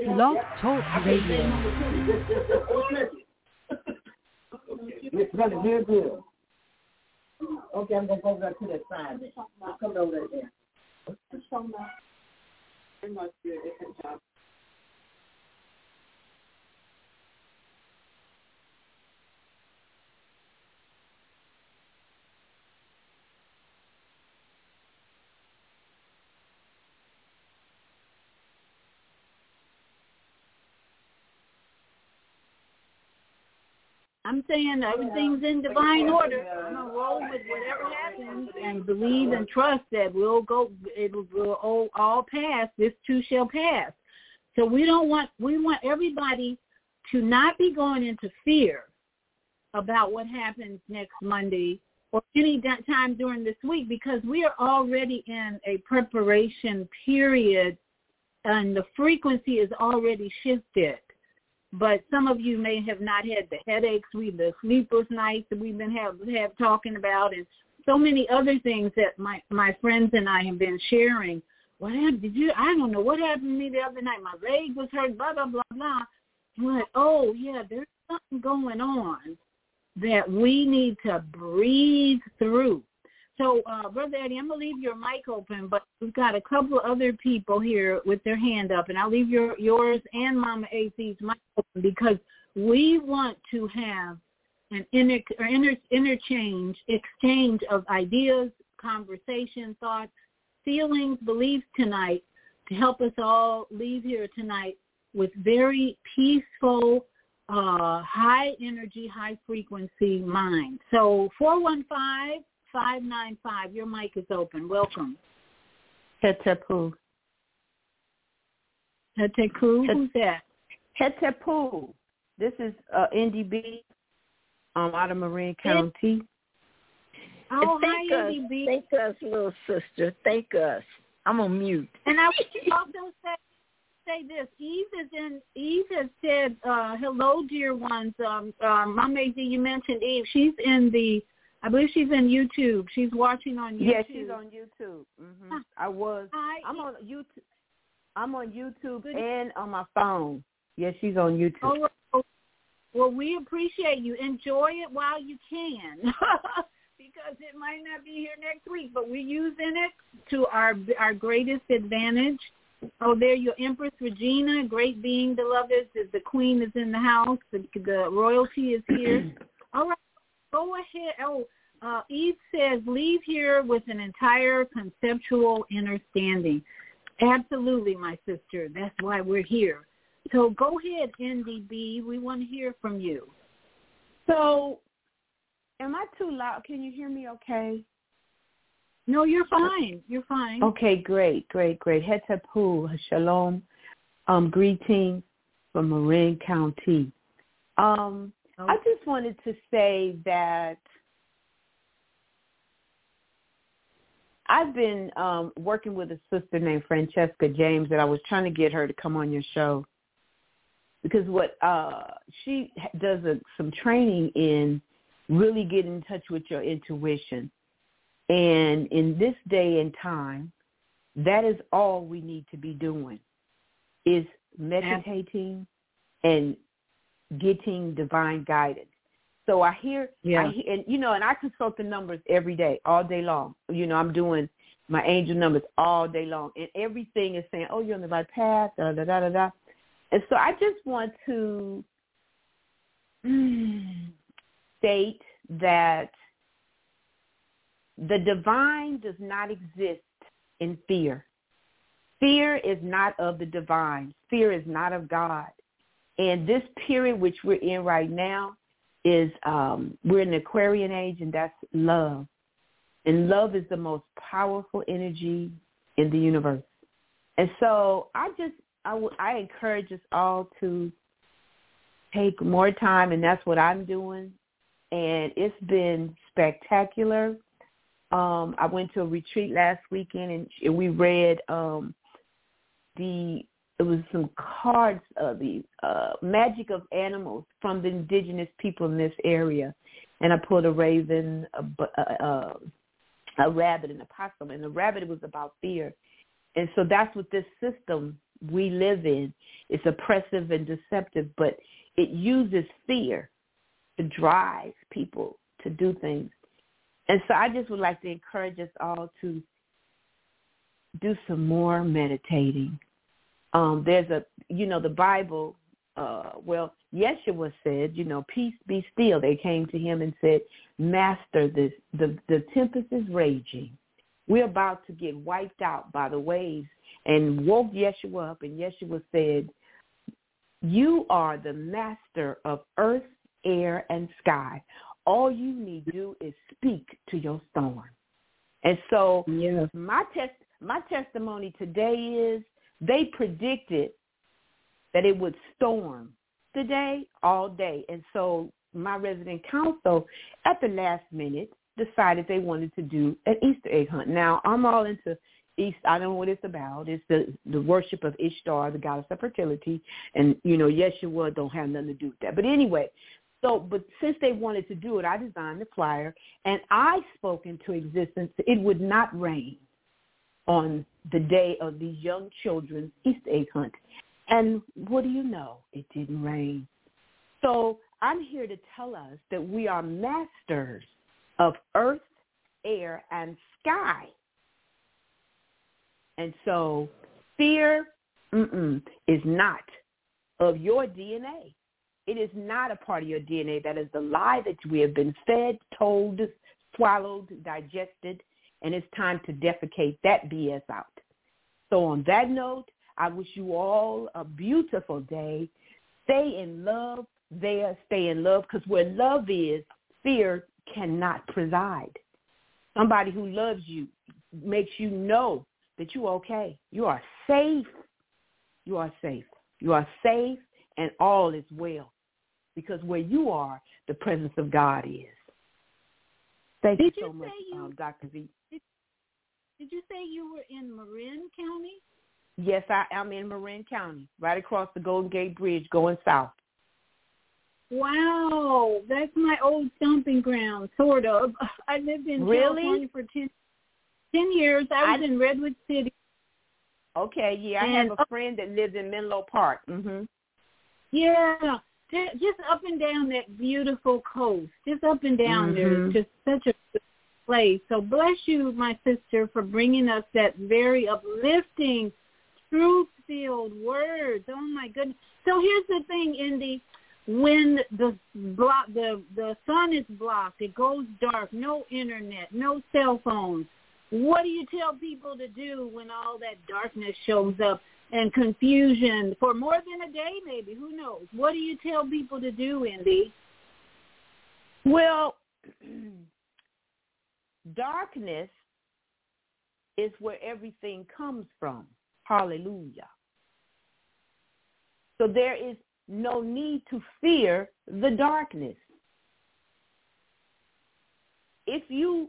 Blog Talk Radio. Very good. Okay, I'm going to go over to that side then. I'll come over there. It must be a different job. I'm saying everything's in divine order. I'm going to roll with whatever happens and believe and trust that it will all pass. This too shall pass. So we want everybody to not be going into fear about what happens next Monday or any time during this week, because we are already in a preparation period and the frequency is already shifted. But some of you may have not had the headaches, the sleepless nights that we've been have talking about, and so many other things that my friends and I have been sharing. What happened? I don't know what happened to me the other night. My leg was hurt, blah, blah, blah, blah. I'm like, oh, yeah, there's something going on that we need to breathe through. So, Brother Eddie, I'm going to leave your mic open, but we've got a couple of other people here with their hand up, and I'll leave yours and Mama AC's mic open because we want to have an exchange of ideas, conversation, thoughts, feelings, beliefs tonight to help us all leave here tonight with very peaceful, high energy, high frequency mind. So 415-595, your mic is open. Welcome. Hetepu. Hetepu? Who's that? Hetepu. This is NDB out of Marin County. Oh, hi, NDB. Thank us, little sister. Thank us. I'm on mute. And I would also say this. Eve has said, hello, dear ones. Mama AZ, you mentioned Eve. I believe she's in YouTube. She's watching on YouTube. Yeah, she's on YouTube. Mm-hmm. I'm on YouTube. I'm on YouTube and on my phone. Yeah, she's on YouTube. Oh, well, we appreciate you. Enjoy it while you can, because it might not be here next week. But we're using it to our greatest advantage. Oh, there, your Empress Regina, great being, beloved. The Queen is in the house. The royalty is here. All right. Go ahead. Eve says, leave here with an entire conceptual understanding. Absolutely, my sister. That's why we're here. So go ahead, NDB. We want to hear from you. So, am I too loud? Can you hear me okay? No, you're fine. You're fine. Okay, great. Hetepu, shalom. Greetings from Marin County. I just wanted to say that I've been working with a sister named Francesca James, and I was trying to get her to come on your show because what she does some training in really getting in touch with your intuition. And in this day and time, that is all we need to be doing is meditating and getting divine guidance. So I hear, and I consult the numbers every day, all day long. I'm doing my angel numbers all day long, and everything is saying, oh, you're on the right path, da-da-da-da-da. And so I just want to state that the divine does not exist in fear. Fear is not of the divine. Fear is not of God. And this period which we're in right now is we're in the Aquarian age, and that's love. And love is the most powerful energy in the universe. And so I encourage us all to take more time, and that's what I'm doing. And it's been spectacular. I went to a retreat last weekend, and we read it was some cards of the magic of animals from the indigenous people in this area. And I pulled a raven, a rabbit, and a possum. And the rabbit was about fear. And so that's what this system we live in is oppressive and deceptive, but it uses fear to drive people to do things. And so I just would like to encourage us all to do some more meditating. There's the Bible, Yeshua said, peace be still. They came to him and said, Master, the tempest is raging. We're about to get wiped out by the waves, and woke Yeshua up, and Yeshua said, you are the master of earth, air, and sky. All you need to do is speak to your storm. And so my testimony today is they predicted that it would storm today, all day. And so my resident council at the last minute decided they wanted to do an Easter egg hunt. Now, I'm all into East. I don't know what it's about. It's the worship of Ishtar, the goddess of fertility. And, Yeshua don't have nothing to do with that. But anyway, but since they wanted to do it, I designed the flyer, and I spoke into existence it would not rain on the day of these young children's Easter egg hunt. And what do you know? It didn't rain. So I'm here to tell us that we are masters of earth, air, and sky. And so fear is not of your DNA. It is not a part of your DNA. That is the lie that we have been fed, told, swallowed, digested, and it's time to defecate that BS out. So on that note, I wish you all a beautiful day. Stay in love there. Stay in love, because where love is, fear cannot preside. Somebody who loves you makes you know that you're okay. You are safe. You are safe. You are safe, and all is well, because where you are, the presence of God is. Thank you so much, Dr. V. Did you say you were in Marin County? Yes, I'm in Marin County, right across the Golden Gate Bridge going south. Wow, that's my old stomping ground, sort of. I lived in California for 10 years. I was in Redwood City. Okay, yeah, I have a friend that lives in Menlo Park. Mm-hmm. Yeah, just up and down that beautiful coast, just up and down there. It's just such a good place. So bless you, my sister, for bringing us that very uplifting, truth-filled words. Oh, my goodness. So here's the thing, Indy. When the sun is blocked, it goes dark, no internet, no cell phones. What do you tell people to do when all that darkness shows up and confusion for more than a day maybe? Who knows? What do you tell people to do, Indy? Well, darkness is where everything comes from. Hallelujah. So there is no need to fear the darkness. If you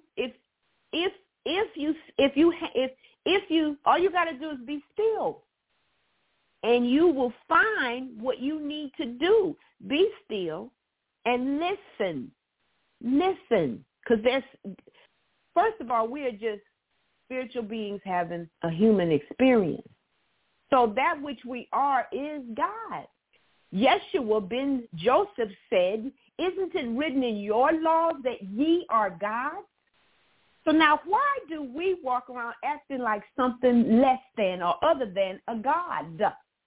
all you got to do is be still, and you will find what you need to do. Be still and listen, because first of all, we are just spiritual beings having a human experience. So that which we are is God. Yeshua ben Joseph said, isn't it written in your laws that ye are God? So now why do we walk around acting like something less than or other than a God?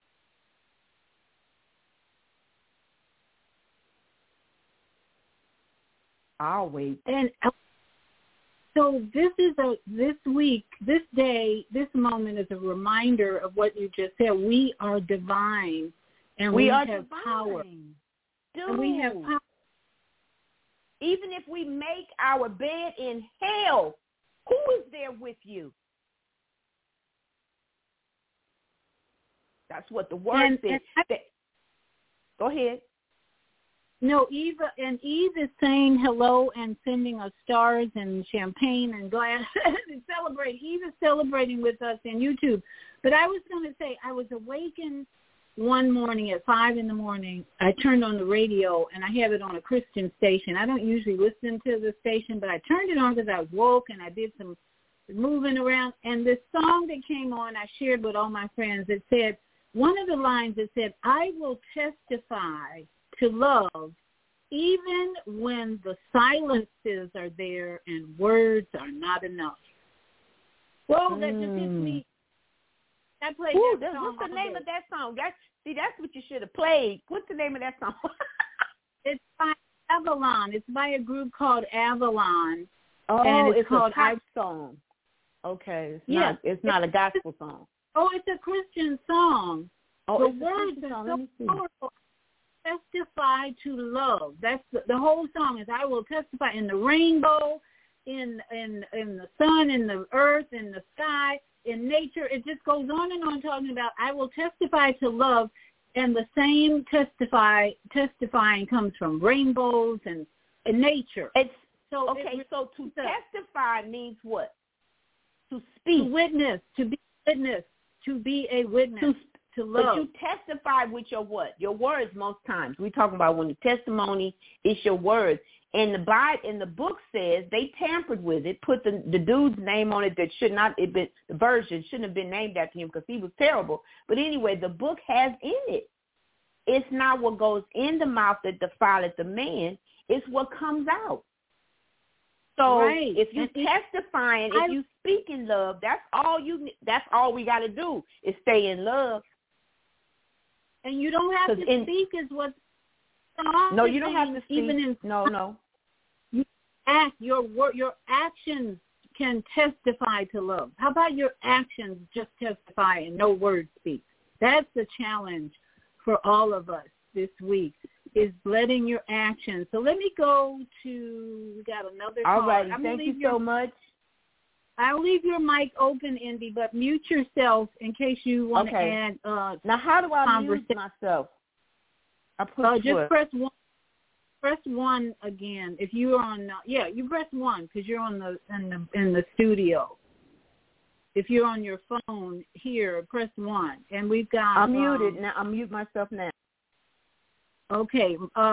I'll wait. And so this week, this day, this moment is a reminder of what you just said. We are divine. And we have divine power. Dude. And we have power. Even if we make our bed in hell, who is there with you? That's what the word says. Go ahead. No, Eve is saying hello and sending us stars and champagne and glass and celebrating. Eve is celebrating with us in YouTube. But I was going to say, I was awakened one morning at 5 a.m. I turned on the radio, and I have it on a Christian station. I don't usually listen to the station, but I turned it on because I woke and I did some moving around. And this song that came on, I shared with all my friends. It said, one of the lines that said, I will testify to love even when the silences are there and words are not enough. Well, that just hits me. I played that song. What's the name of that song? That's what you should have played. What's the name of that song? It's by Avalon. It's by a group called Avalon. Oh, and it's called a pop song. Okay. It's not a gospel song. Oh, it's a Christian song. Oh, the words are so powerful. Testify to love. That's the whole song is I will testify in the rainbow, in the sun, in the earth, in the sky, in nature. It just goes on and on talking about I will testify to love, and the same testifying comes from rainbows and nature. So to testify means what? To speak. To witness, to be witness, to be a witness, to love. But you testify with your what? Your words most times. We're talking about when the testimony is your words. And the book says they tampered with it, put the dude's name on it that should not have been, the version shouldn't have been named after him because he was terrible. But anyway, the book has in it. It's not what goes in the mouth that defileth the man. It's what comes out. So if you testifying, if you speak in love, that's all we got to do is stay in love. And you don't have to speak is what. No, you don't have to speak. No. You act. Your actions can testify to love. How about your actions just testify and no words speak? That's the challenge for all of us this week, is letting your actions. So let me go to, we got another call. All right, thank you so much. I'll leave your mic open, Indy, but mute yourself in case you want to add. Now, how do I mute myself? I just press one. Press one again. If you're on, you press one because you're on in the studio. If you're on your phone here, press one, and we've got. I'm muted now. I'll mute myself now. Okay,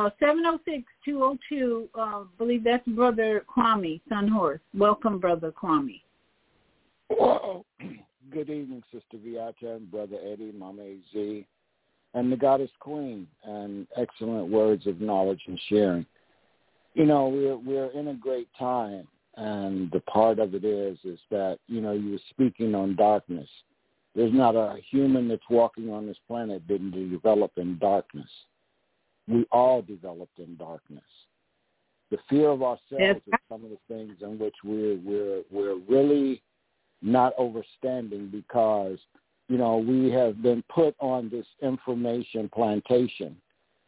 706-202. Believe that's Brother Kwame Sunhorse. Welcome, Brother Kwame. Well, good evening, Sister Viata and Brother Eddie, Mama AZ, and the Goddess Queen, and excellent words of knowledge and sharing. You know, we're in a great time, and the part of it is that, you know, you were speaking on darkness. There's not a human that's walking on this planet that didn't develop in darkness. We all developed in darkness. The fear of ourselves is some of the things in which we're really not overstanding, because, you know, we have been put on this information plantation,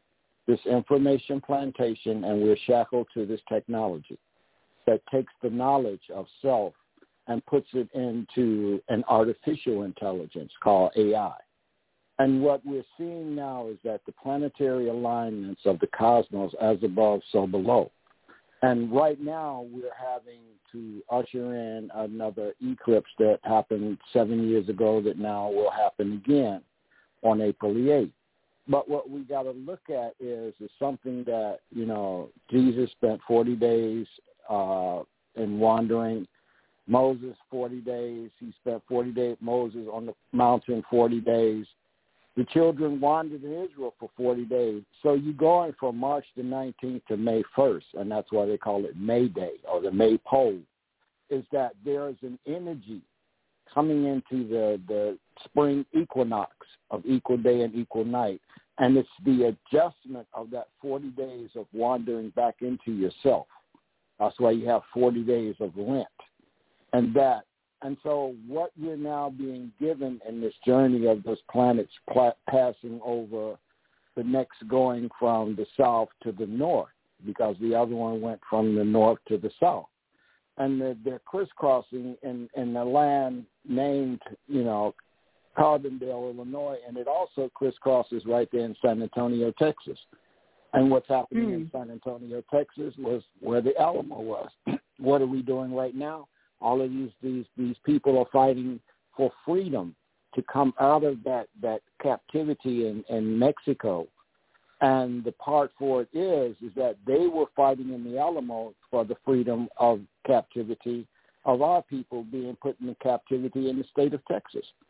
and we're shackled to this technology that takes the knowledge of self and puts it into an artificial intelligence called AI. And what we're seeing now is that the planetary alignments of the cosmos, as above, so below. And right now we're having to usher in another eclipse that happened 7 years ago that now will happen again on April the 8th. But what we got to look at is something that, you know, Jesus spent 40 days in wandering. Moses, 40 days. He spent 40 days, Moses on the mountain, 40 days. The children wandered in Israel for 40 days. So you're going from March the 19th to May 1st, and that's why they call it May Day or the May pole, is that there is an energy coming into the spring equinox of equal day and equal night, and it's the adjustment of that 40 days of wandering back into yourself. That's why you have 40 days of Lent. And so what we're now being given in this journey of those planets passing over the next going from the south to the north, because the other one went from the north to the south. And they're crisscrossing in the land named, you know, Carbondale, Illinois, and it also crisscrosses right there in San Antonio, Texas. And what's happening in San Antonio, Texas was where the Alamo was. What are we doing right now? All of these people are fighting for freedom to come out of that captivity in Mexico. And the part for it is that they were fighting in the Alamo for the freedom of captivity of our people being put in captivity in the state of Texas.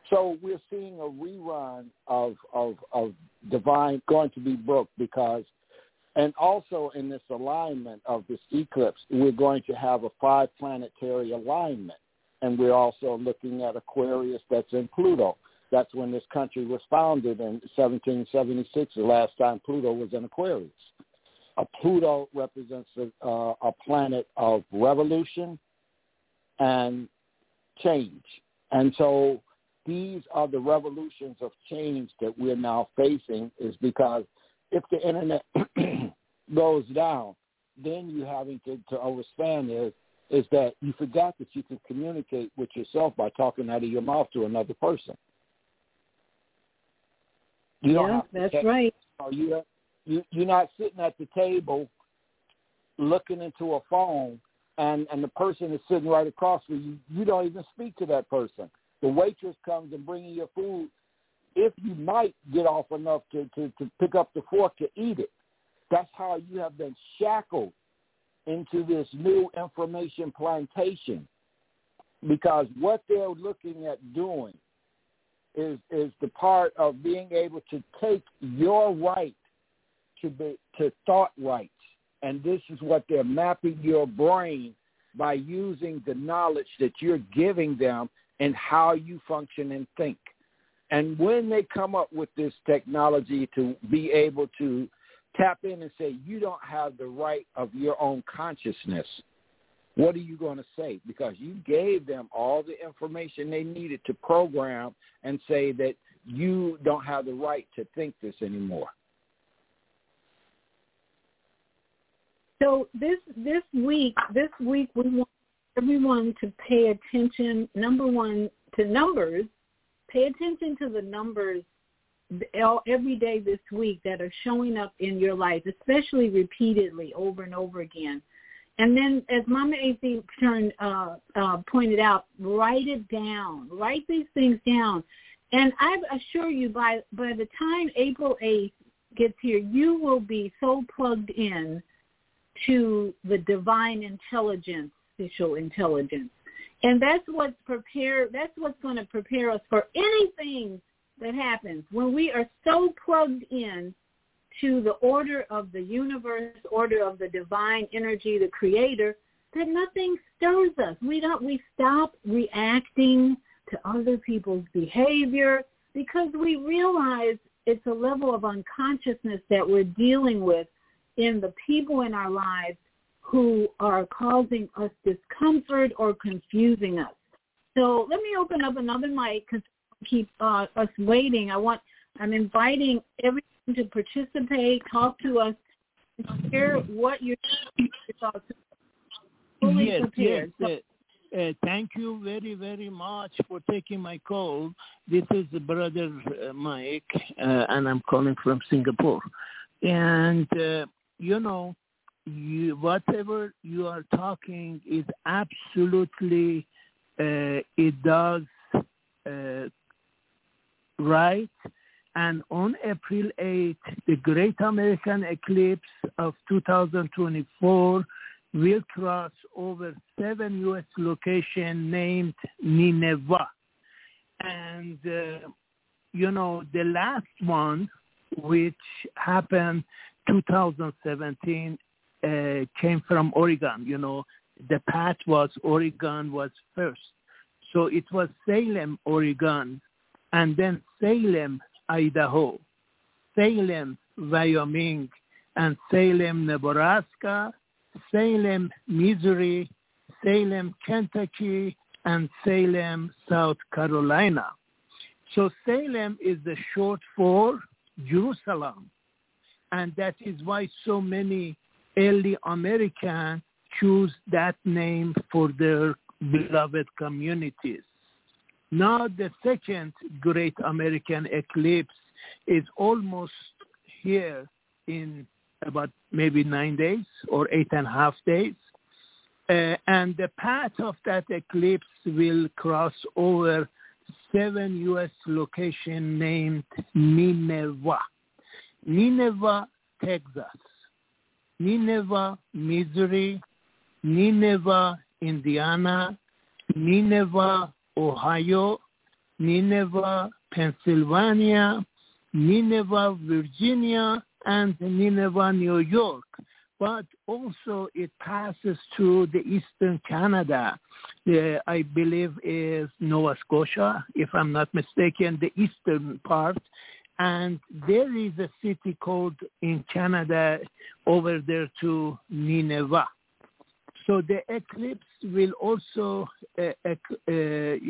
So we're seeing a rerun of divine going to be booked because, and also in this alignment of this eclipse, we're going to have a 5 planetary alignment. And we're also looking at Aquarius that's in Pluto. That's when this country was founded in 1776, the last time Pluto was in Aquarius. Pluto represents a planet of revolution and change. And so these are the revolutions of change that we're now facing, is because if the internet goes down, then you having to understand is that you forgot that you can communicate with yourself by talking out of your mouth to another person. You don't have to that's right. You're not sitting at the table looking into a phone and the person is sitting right across from you. You don't even speak to that person. The waitress comes and brings you your food. If you might get off enough to pick up the fork to eat it, that's how you have been shackled into this new information plantation, because what they're looking at doing is the part of being able to take your right to thought rights. And this is what they're mapping your brain by using the knowledge that you're giving them and how you function and think. And when they come up with this technology to be able to tap in and say, you don't have the right of your own consciousness, what are you going to say? Because you gave them all the information they needed to program and say that you don't have the right to think this anymore. So this week we want everyone to pay attention, number one, to numbers. Pay attention to the numbers every day this week that are showing up in your life, especially repeatedly over and over again. And then, as Mama A.C. pointed out, write it down. Write these things down. And I assure you, by the time April 8th gets here, you will be so plugged in to the divine intelligence, official intelligence. And that's what's going to prepare us for anything that happens. When we are so plugged in to the order of the universe, order of the divine energy, the creator, that nothing stirs us. We stop reacting to other people's behavior because we realize it's a level of unconsciousness that we're dealing with in the people in our lives who are causing us discomfort or confusing us. So let me open up another mic because keep us waiting. I'm inviting everyone to participate, talk to us, share what your thoughts are. Fully prepared. Yes. Thank you very, very much for taking my call. This is Brother Mike, and I'm calling from Singapore. And, whatever you are talking is absolutely, it does right. And on April 8th, the Great American Eclipse of 2024 will cross over 7 U.S. locations named Nineveh. And, the last one, which happened 2017, came from Oregon. The path was Oregon was first. So it was Salem, Oregon, and then Salem, Idaho, Salem, Wyoming, and Salem, Nebraska, Salem, Missouri, Salem, Kentucky, and Salem, South Carolina. So Salem is the short for Jerusalem, and that is why so many early Americans choose that name for their beloved communities. Now the second Great American Eclipse is almost here in about maybe 9 days or 8.5 days. And the path of that eclipse will cross over 7 U.S. locations named Nineveh. Nineveh, Texas. Nineveh, Missouri. Nineveh, Indiana. Nineveh, Ohio. Nineveh, Pennsylvania, Nineveh, Virginia, and Nineveh, New York. But also it passes through the eastern Canada. I believe is Nova Scotia, if I'm not mistaken, the eastern part. And there is a city called in Canada over there to Nineveh. So the eclipse will also, it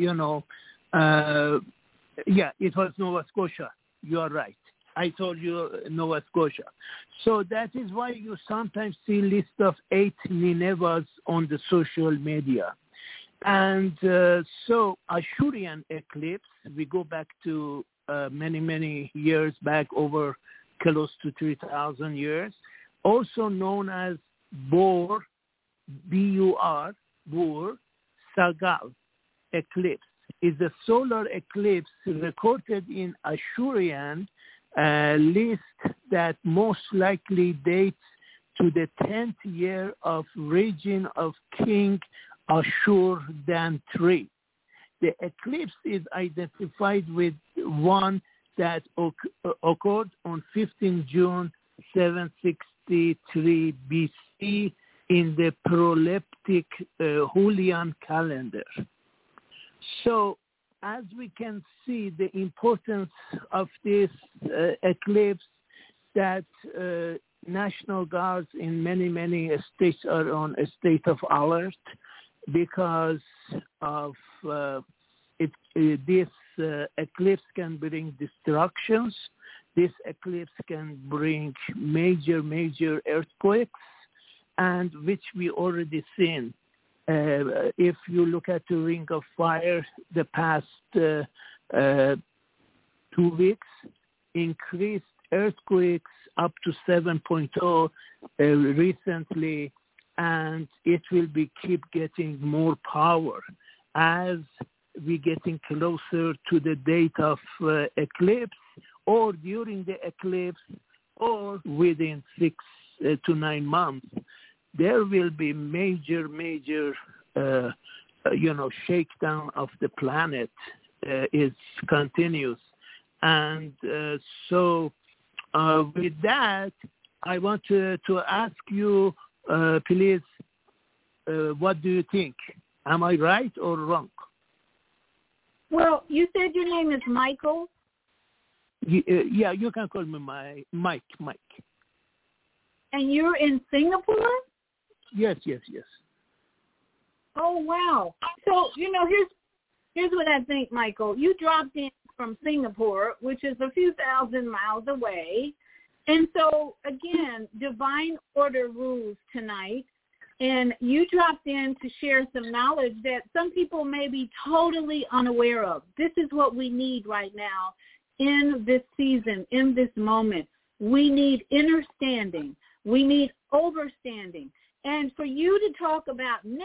was Nova Scotia. You are right. I told you Nova Scotia. So that is why you sometimes see list of 8 Ninevehs on the social media. And so Ashurian eclipse, we go back to many, many years back, over close to 3,000 years, also known as Bor, B-U-R, Bor, Sagal eclipse, is a solar eclipse recorded in Ashurian list that most likely dates to the 10th year of reign of King Ashur-dan III. The eclipse is identified with one that occurred on 15 June 763 BC in the proleptic Julian calendar. So as we can see, the importance of this eclipse, that National Guards in many, many states are on a state of alert because of this eclipse can bring destructions. This eclipse can bring major, major earthquakes, and which we already seen. If you look at the Ring of Fire, the past 2 weeks, increased earthquakes up to 7.0 recently, and it will keep getting more power as we getting closer to the date of eclipse, or during the eclipse, or within 6 to 9 months. There will be major, major, shakedown of the planet. Is continuous. And so with that, I want to ask you, please, what do you think? Am I right or wrong? Well, you said your name is Michael? Yeah, you can call me Mike. And you're in Singapore? Yes. Oh, wow. So, here's what I think, Michael. You dropped in from Singapore, which is a few thousand miles away. And so, again, divine order rules tonight. And you dropped in to share some knowledge that some people may be totally unaware of. This is what we need right now in this season, in this moment. We need understanding. We need overstanding. And for you to talk about Nineveh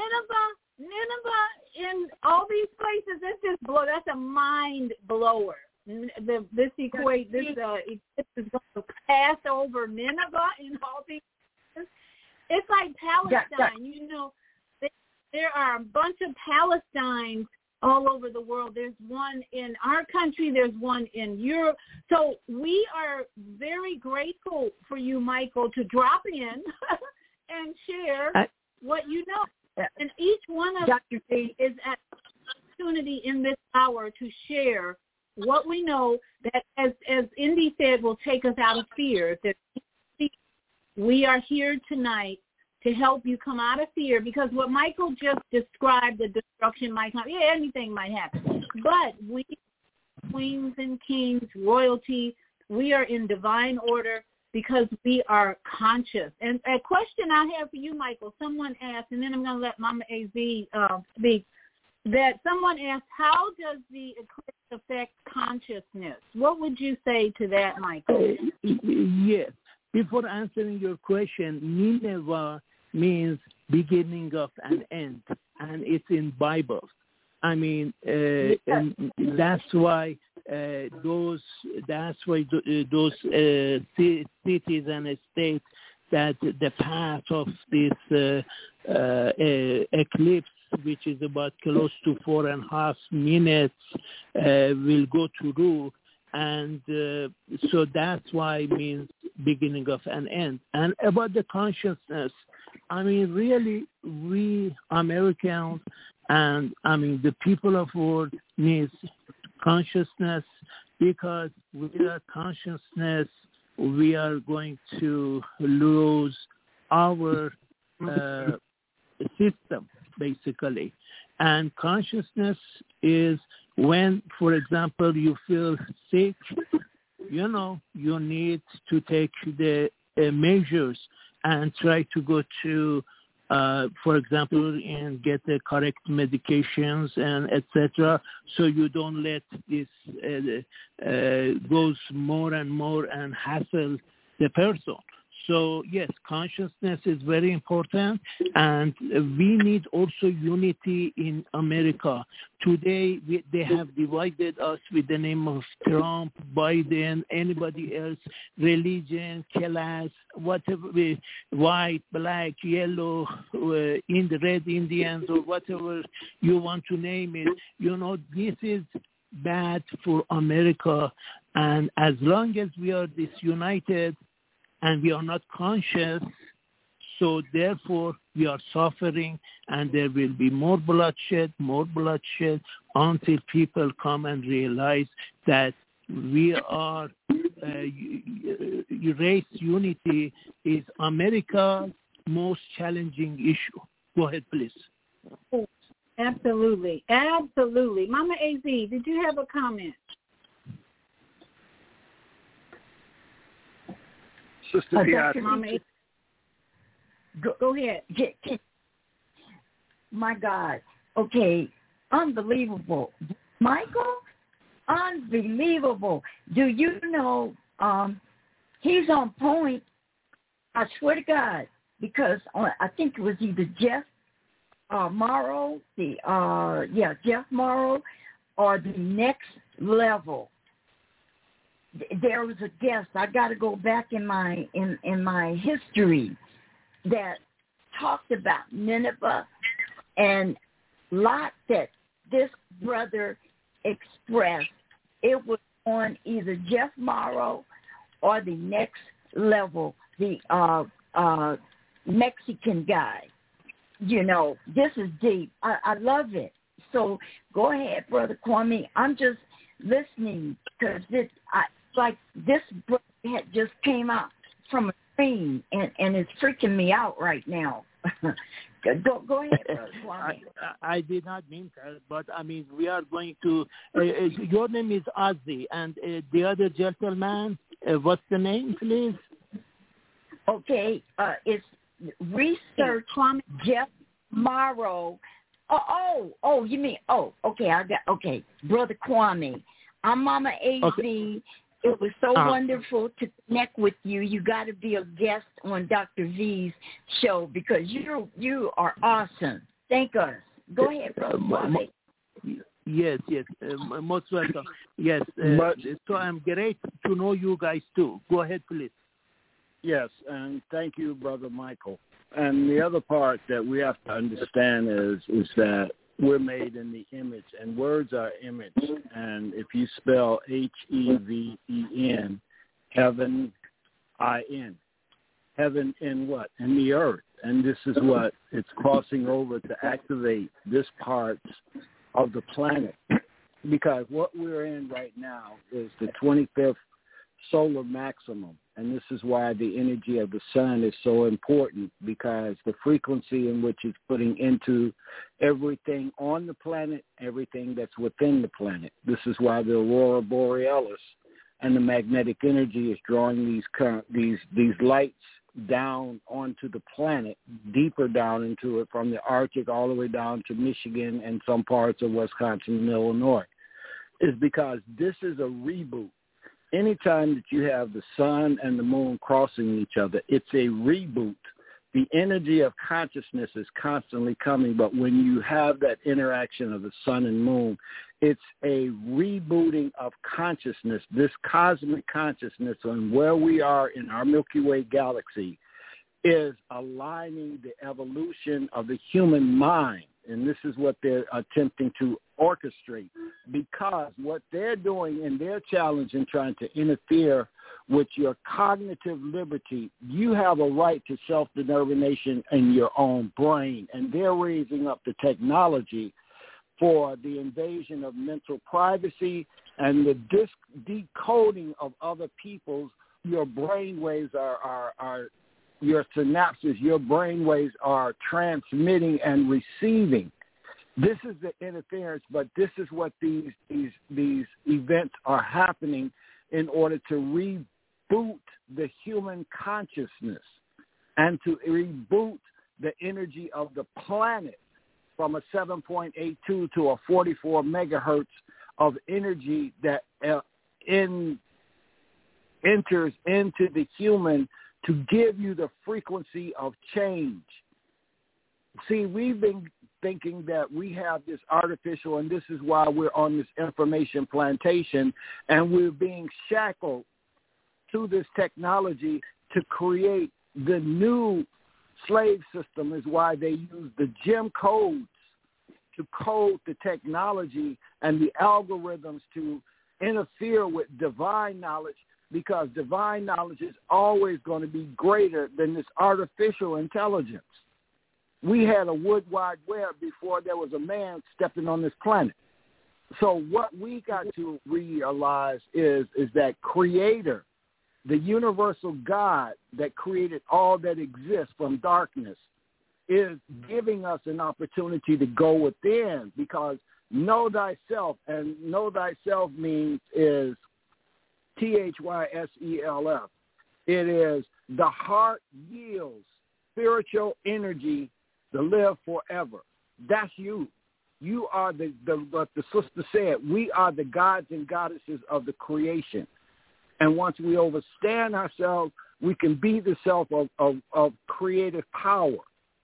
in all these places, that's a mind blower. This eclipse is going to pass over Nineveh in all these places. It's like Palestine. There are a bunch of Palestines all over the world. There's one in our country. There's one in Europe. So we are very grateful for you, Michael, to drop in and share what you know. And each one of us is at opportunity in this hour to share what we know that, as Indy said, will take us out of fear. That we are here tonight to help you come out of fear, because what Michael just described, the destruction might come. Yeah, anything might happen. But we, queens and kings, royalty, we are in divine order because we are conscious. And a question I have for you, Michael, someone asked, and then I'm going to let Mama AZ speak, that someone asked, how does the eclipse affect consciousness? What would you say to that, Michael? Yes. Before answering your question, Nineveh means beginning of an end, and it's in Bible. I mean, that's why those cities and states that the path of this eclipse which is about close to 4.5 minutes, will go through. And so that's why it means beginning of an end. And about the consciousness, I mean, really, we Americans and, I mean, the people of the world needs consciousness, because without consciousness, we are going to lose our system, basically. And consciousness is when, for example, you feel sick, you know, you need to take the measures and try to go to, for example, and get the correct medications and etc. So you don't let this goes more and more and hassle the person. So yes, consciousness is very important, and we need also unity in America. Today, they have divided us with the name of Trump, Biden, anybody else, religion, class, whatever, white, black, yellow, in the red Indians, or whatever you want to name it. You know, this is bad for America, and as long as we are disunited, and we are not conscious, so therefore we are suffering, and there will be more bloodshed until people come and realize that we are, race unity is America's most challenging issue. Go ahead, please. Absolutely. Mama AZ, did you have a comment? Sister Beatrice. Go ahead. My God. Okay. Unbelievable. Michael, unbelievable. Do you know he's on point? I swear to God. Because I think it was either Jeff Morrow, Jeff Morrow, or the Next Level. There was a guest. I got to go back in my history that talked about Nineveh and Lot that this brother expressed. It was on either Jeff Morrow or the Next Level, the Mexican guy. You know, this is deep. I love it. So go ahead, Brother Kwame. I'm just listening because like this book had just came out from a screen and it's freaking me out right now. Go ahead, Brother Kwame. I did not mean that, but I mean, we are going to, your name is Ozzy, and the other gentleman, what's the name, please? Okay, it's Research Jeff Morrow. Oh, you mean, okay, Brother Kwame. I'm Mama AZ. Okay. It was so wonderful to connect with you. You got to be a guest on Dr. V's show because you are awesome. Thank us. Go ahead, Brother Kwame. Yes, most welcome. Yes, so I'm great to know you guys too. Go ahead, please. Yes, and thank you, Brother Michael. And the other part that we have to understand is that we're made in the image, and words are image. And if you spell Heaven, heaven, I-N, heaven in what? In the earth. And this is what it's crossing over to activate this part of the planet. Because what we're in right now is the 25th solar maximum. And this is why the energy of the sun is so important, because the frequency in which it's putting into everything on the planet, everything that's within the planet. This is why the aurora borealis and the magnetic energy is drawing these lights down onto the planet, deeper down into it, from the Arctic all the way down to Michigan and some parts of Wisconsin and Illinois, is because this is a reboot. Anytime that you have the sun and the moon crossing each other, it's a reboot. The energy of consciousness is constantly coming, but when you have that interaction of the sun and moon, it's a rebooting of consciousness, this cosmic consciousness on where we are in our Milky Way galaxy is aligning the evolution of the human mind. and this is what they're attempting to orchestrate, because what they're doing in their challenge in trying to interfere with your cognitive liberty, you have a right to self-determination in your own brain, and they're raising up the technology for the invasion of mental privacy and the decoding of other people's. Your brain waves are your synapses, your brain waves are transmitting and receiving. This is the interference, but this is what these events are happening in order to reboot the human consciousness and to reboot the energy of the planet from a 7.82 to a 44 megahertz of energy that enters into the human to give you the frequency of change. See, we've been thinking that we have this artificial, and this is why we're on this information plantation, and we're being shackled to this technology to create the new slave system, is why they use the gem codes to code the technology and the algorithms to interfere with divine knowledge, because divine knowledge is always going to be greater than this artificial intelligence. We had a Wood Wide Web before there was a man stepping on this planet. So what we got to realize is that Creator, the universal God that created all that exists from darkness, is giving us an opportunity to go within, because know thyself, and know thyself means is THYSELF. It is the heart yields spiritual energy to live forever. That's you. You are what the sister said, we are the gods and goddesses of the creation. And once we understand ourselves, we can be the self of creative power.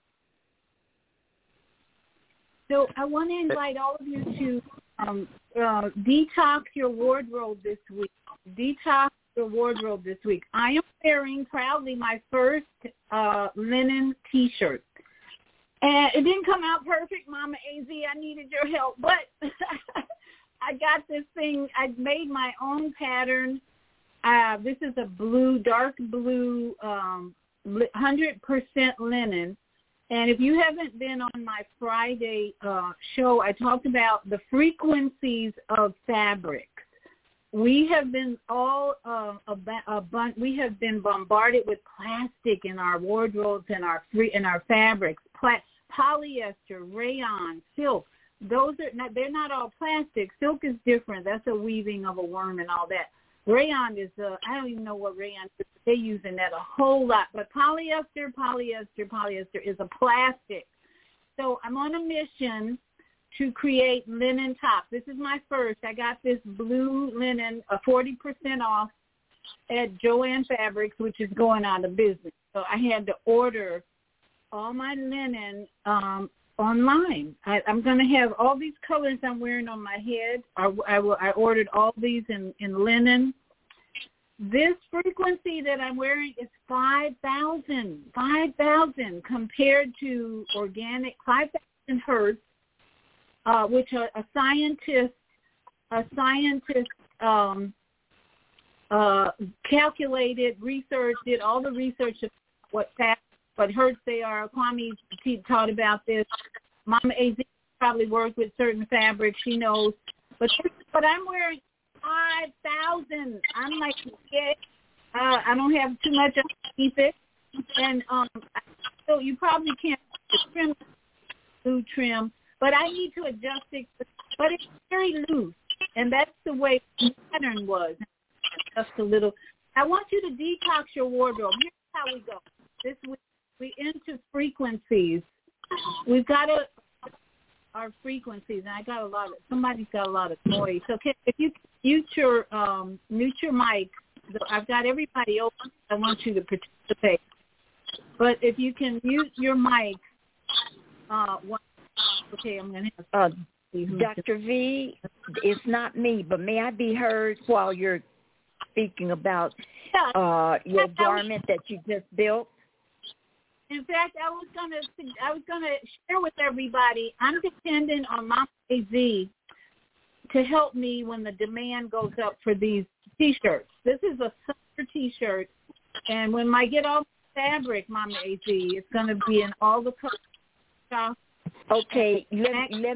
So I want to invite all of you to detox your wardrobe this week. Detox your wardrobe this week. I am wearing proudly my first linen T-shirt. And it didn't come out perfect, Mama AZ. I needed your help. But I got this thing. I made my own pattern. This is a blue, dark blue, 100% linen. And if you haven't been on my Friday show, I talked about the frequencies of fabric. We have been we have been bombarded with plastic in our wardrobes and our fabrics, polyester, rayon, silk. They're not all plastic. Silk is different. That's a weaving of a worm and all that. Rayon is I don't even know what rayon is. They're using that a whole lot. But polyester is a plastic. So I'm on a mission to create linen tops. This is my first. I got this blue linen, 40% off at Joann Fabrics, which is going out of business. So I had to order all my linen online. I'm going to have all these colors I'm wearing on my head. I ordered all these in linen. This frequency that I'm wearing is 5,000 compared to organic 5,000 hertz, which a scientist calculated, research, did all the research of what hertz they are. Kwame taught about this. Mama AZ probably worked with certain fabrics. She knows. But I'm wearing 5,000. I'm like, yeah, I don't have too much underneath it. And so you probably can't trim blue trim, but I need to adjust it. But it's very loose, and that's the way the pattern was. Just a little. I want you to detox your wardrobe. Here's how we go. This week we into frequencies. We've got our frequencies, and I got somebody's got a lot of noise. So if you mute your mic, I've got everybody open. I want you to participate. But if you can mute your mic, okay, I'm going to have Dr. V, it's not me, but may I be heard while you're speaking about your garment that you just built? In fact, I was gonna share with everybody. I'm dependent on Mama AZ to help me when the demand goes up for these T-shirts. This is a summer T-shirt, and when I get all the fabric, Mama AZ, it's gonna be in all the colors. Okay, let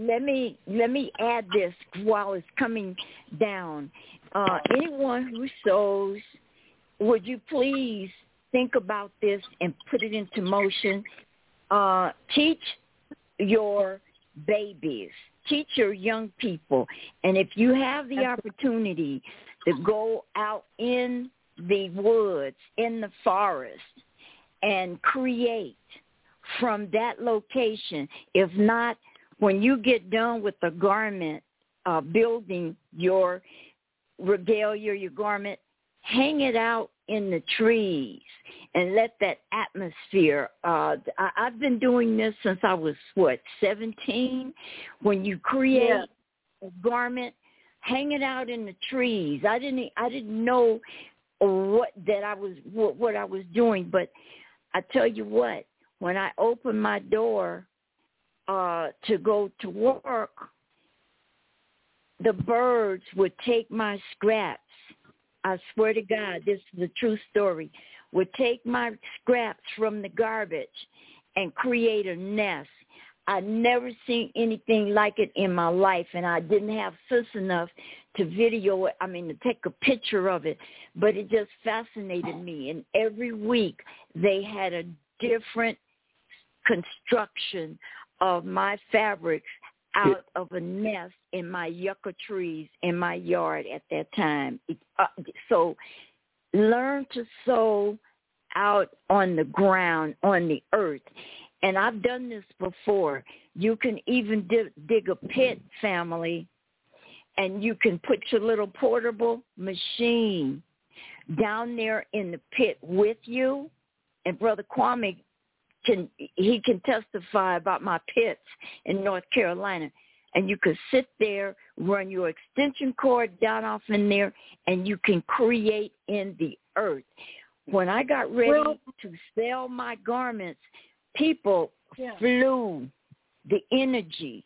me add this while it's coming down. Anyone who sews, would you please think about this and put it into motion? Teach your babies, teach your young people, and if you have the opportunity to go out in the woods, in the forest, and create from that location. If not, when you get done with the garment, building your regalia, your garment, hang it out in the trees and let that atmosphere. I've been doing this since I was 17. When you create a garment, hang it out in the trees. I didn't know what I was doing, but I tell you what. When I opened my door to go to work, the birds would take my scraps. I swear to God, this is a true story. Would take my scraps from the garbage and create a nest. I never seen anything like it in my life, and I didn't have sense enough to video it, to take a picture of it, but it just fascinated me. And every week they had a different construction of my fabrics out of a nest in my yucca trees in my yard at that time. So learn to sew out on the ground, on the earth. And I've done this before. You can even dig a pit, family, and you can put your little portable machine down there in the pit with you. And Brother Kwame can testify about my pits in North Carolina. And you could sit there, run your extension cord down off in there, and you can create in the earth. When I got ready to sell my garments, people flew. The energy.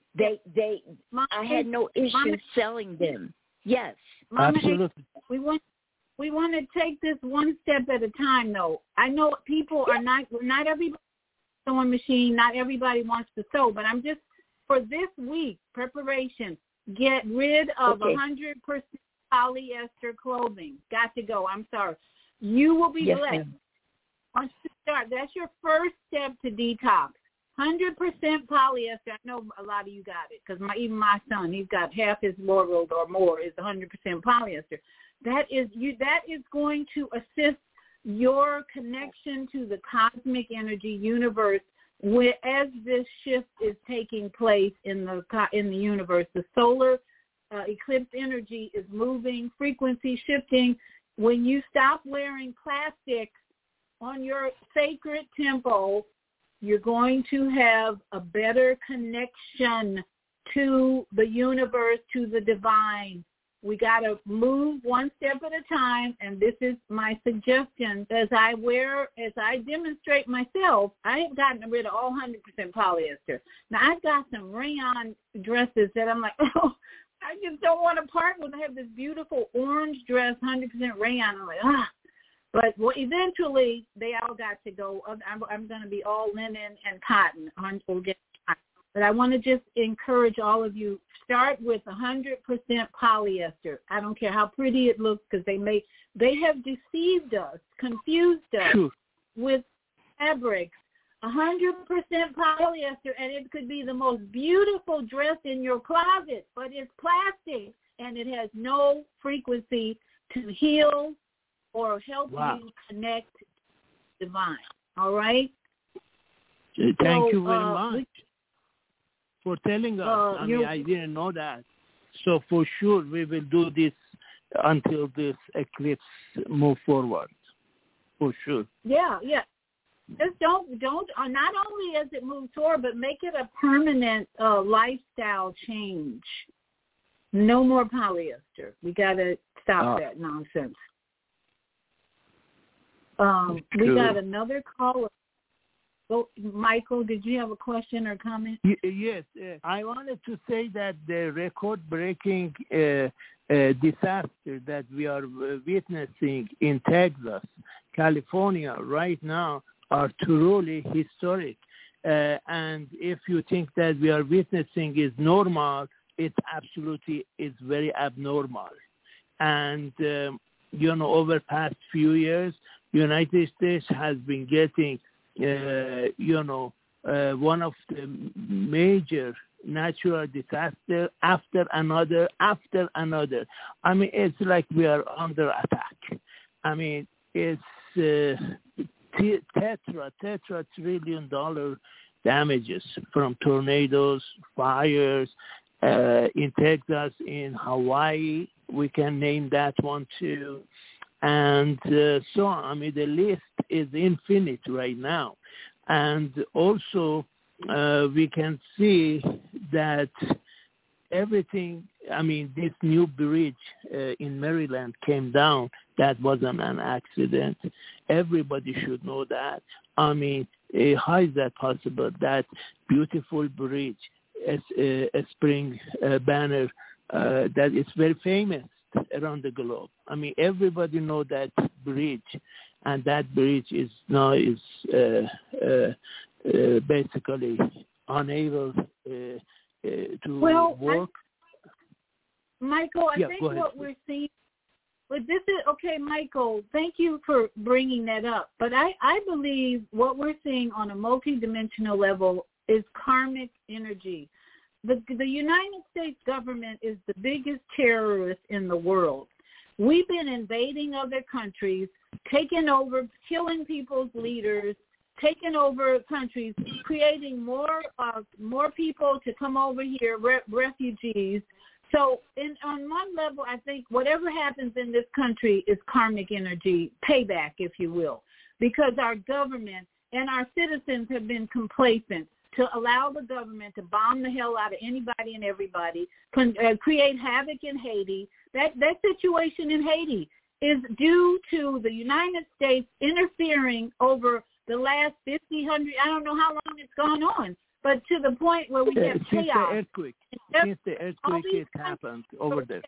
I had no issue selling them. Yes. Mama, absolutely. We want to take this one step at a time, though. I know people are not everybody sewing machine. Not everybody wants to sew, but I'm just for this week preparation. Get rid of 100% polyester clothing. Got to go. I'm sorry. You will be blessed. Ma'am. Once you start, that's your first step to detox. 100% polyester. I know a lot of you got it because even my son, he's got half his wardrobe or more is 100% polyester. That is going to assist your connection to the cosmic energy universe as this shift is taking place in the universe. The solar eclipse energy is moving, frequency shifting. When you stop wearing plastic on your sacred temple, you're going to have a better connection to the universe, to the divine. We got to move one step at a time, and this is my suggestion. As I demonstrate myself, I have gotten rid of all 100% polyester. Now, I've got some rayon dresses that I'm like, oh, I just don't want to part with. I have this beautiful orange dress, 100% rayon. I'm like, But eventually, they all got to go. I'm going to be all linen and cotton on organic cotton. But I want to just encourage all of you, start with 100% polyester. I don't care how pretty it looks because they have deceived us, confused us with fabrics. 100% polyester, and it could be the most beautiful dress in your closet, but it's plastic, and it has no frequency to heal or help you connect to the divine. All right? Thank you very much for telling us. I didn't know that. So for sure we will do this until this eclipse move forward. For sure. Yeah. Just don't. Not only as it moves forward, but make it a permanent lifestyle change. No more polyester. We got to stop that nonsense. We got another caller. Michael, did you have a question or comment? Yes. I wanted to say that the record-breaking disaster that we are witnessing in Texas, California right now are truly historic. And if you think that we are witnessing is normal, it absolutely is very abnormal. And, over past few years, United States has been getting, one of the major natural disaster after another. I mean, it's like we are under attack. I mean, it's $tetra-trillion damages from tornadoes, fires in Texas, in Hawaii. We can name that one too. And so on. I mean, the list is infinite right now. And also, we can see that everything, I mean, this new bridge in Maryland came down. That wasn't an accident. Everybody should know that. I mean, how is that possible? That beautiful bridge, a spring banner, that is very famous around the globe. I mean, everybody know that bridge, and that bridge is now basically unable to work. Michael, I think what we're seeing, but this is, okay, Michael, thank you for bringing that up. But I believe what we're seeing on a multidimensional level is karmic energy. The United States government is the biggest terrorist in the world. We've been invading other countries, taking over, killing people's leaders, taking over countries, creating more people to come over here, refugees. So on one level, I think whatever happens in this country is karmic energy, payback, if you will, because our government and our citizens have been complacent to allow the government to bomb the hell out of anybody and everybody, create havoc in Haiti. That situation in Haiti is due to the United States interfering over the last 50, 100, I don't know how long it's gone on, but to the point where we have chaos. Since the earthquake it happened over there.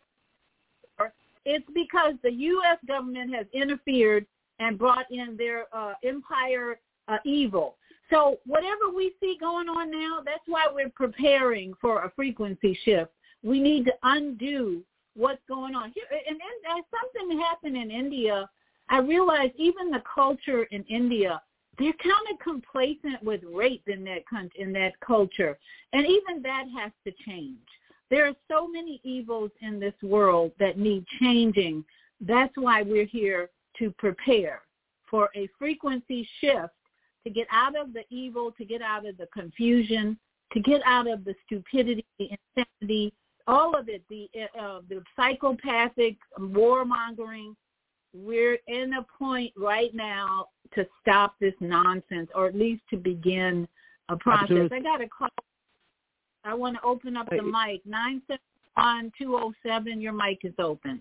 It's because the U.S. government has interfered and brought in their empire evil. So whatever we see going on now, that's why we're preparing for a frequency shift. We need to undo what's going on here. And then something happened in India. I realized even the culture in India, they're kind of complacent with rape in that culture. And even that has to change. There are so many evils in this world that need changing. That's why we're here to prepare for a frequency shift, to get out of the evil, to get out of the confusion, to get out of the stupidity, the insanity, all of it, the psychopathic warmongering. We're in a point right now to stop this nonsense, or at least to begin a process. Absolutely. I got a call. I want to open up the mic. 971-207, your mic is open.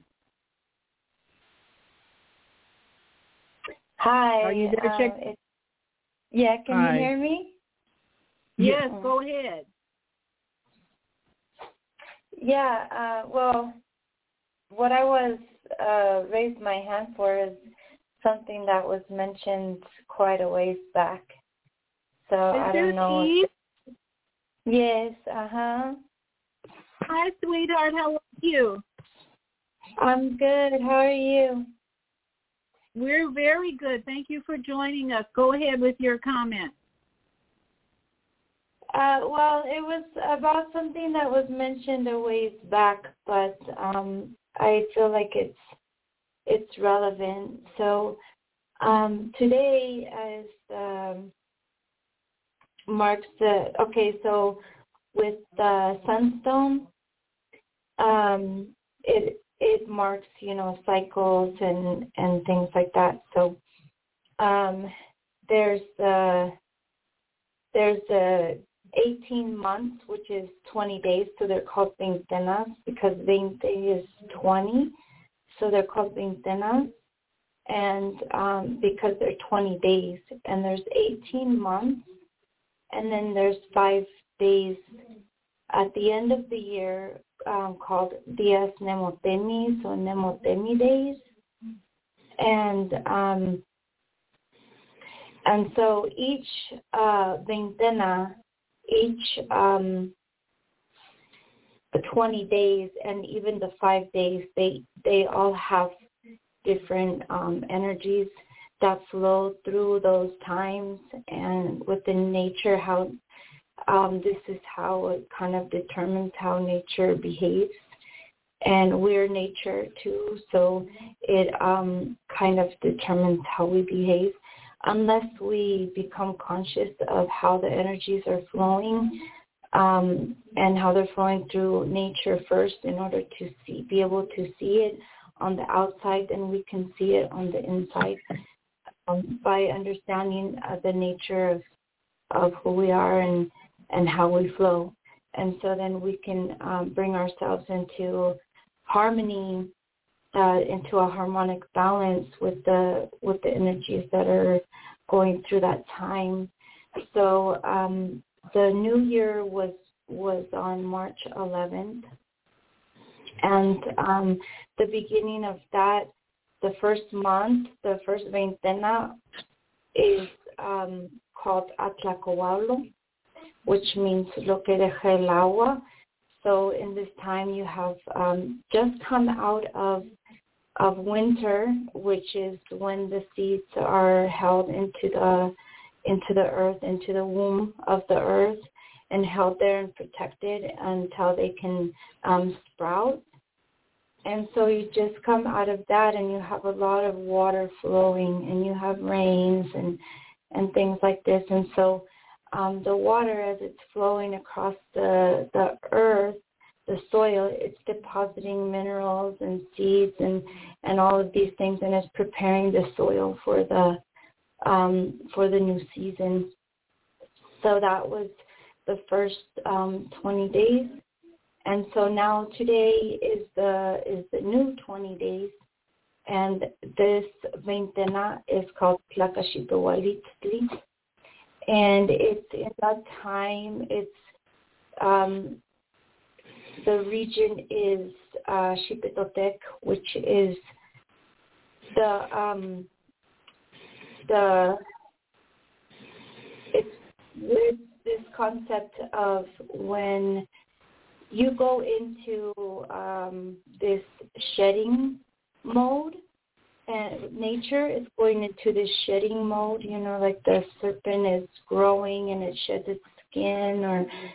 Hi. Are you there, Chick? Yeah, can you hear me? Yes, go ahead. Yeah, well, what I was raised my hand for is something that was mentioned quite a ways back. So I don't know. Eve? Yes, Hi, sweetheart. How are you? I'm good. How are you? We're very good. Thank you for joining us. Go ahead with your comment. Well, it was about something that was mentioned a ways back, but I feel like it's relevant. So today marks so with the sunstone, it marks, cycles and things like that. So there's 18 months, which is 20 days, so they're called veintenas because 20 is 20, so they're called veintenas. and because they're 20 days, and there's 18 months, and then there's 5 days at the end of the year called Días Nemotemis or Nemotemi days, and so each veintena, each 20 days, and even the 5 days, they all have different energies that flow through those times, and within nature, how this is how it kind of determines how nature behaves. And we're nature too, so it kind of determines how we behave. Unless we become conscious of how the energies are flowing, and how they're flowing through nature first in order to be able to see it on the outside, then we can see it on the inside by understanding the nature of who we are and how we flow. And so then we can bring ourselves into harmony, into a harmonic balance with the energies that are going through that time. So the new year was on March 11th, and the beginning of that, the first month, the first veintena, is called Atlacoaulo, which means lo que deja el agua. So in this time you have just come out of winter, which is when the seeds are held into the earth, into the womb of the earth, and held there and protected until they can sprout. And so you just come out of that, and you have a lot of water flowing, and you have rains and things like this. And so the water, as it's flowing across the earth, the soil, it's depositing minerals and seeds and all of these things, and it's preparing the soil for the new season. So that was the first 20 days. And so now today is the new 20 days, and this veintena is called Tlacachitowalitztli. And it's in that time, it's the region is Xipetotec, which is it's with this concept of when you go into this shedding mode, and nature is going into this shedding mode, like the serpent is growing and it sheds its skin,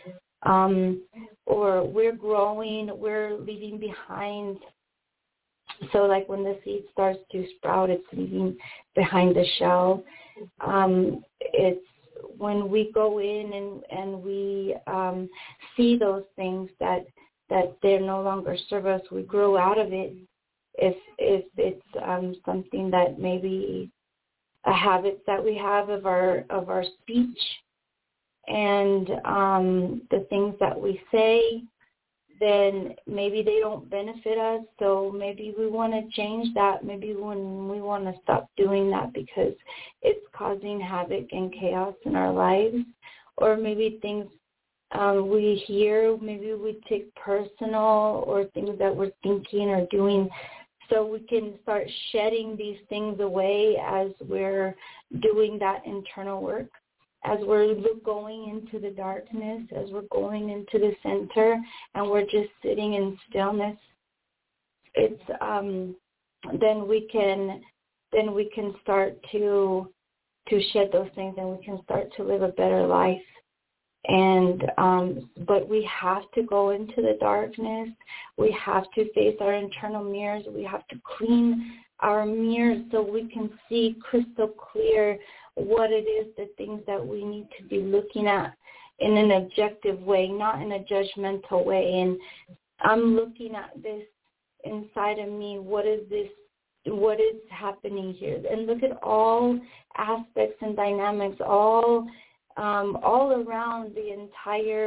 or we're growing, we're leaving behind. So like when the seed starts to sprout, it's leaving behind the shell. It's when we go in and we see those things that they no longer serve us, we grow out of it. If it's something that maybe a habit that we have of our speech and the things that we say, then maybe they don't benefit us. So maybe we want to change that. Maybe when we want to stop doing that because it's causing havoc and chaos in our lives. Or maybe things we hear, maybe we take personal, or things that we're thinking or doing. So we can start shedding these things away as we're doing that internal work, as we're going into the darkness, as we're going into the center, and we're just sitting in stillness. It's then we can start to shed those things, and we can start to live a better life. And but we have to go into the darkness. We have to face our internal mirrors. We have to clean our mirrors so we can see crystal clear what it is, the things that we need to be looking at in an objective way, not in a judgmental way. And I'm looking at this inside of me. What is this? What is happening here? And look at all aspects and dynamics, all around the entire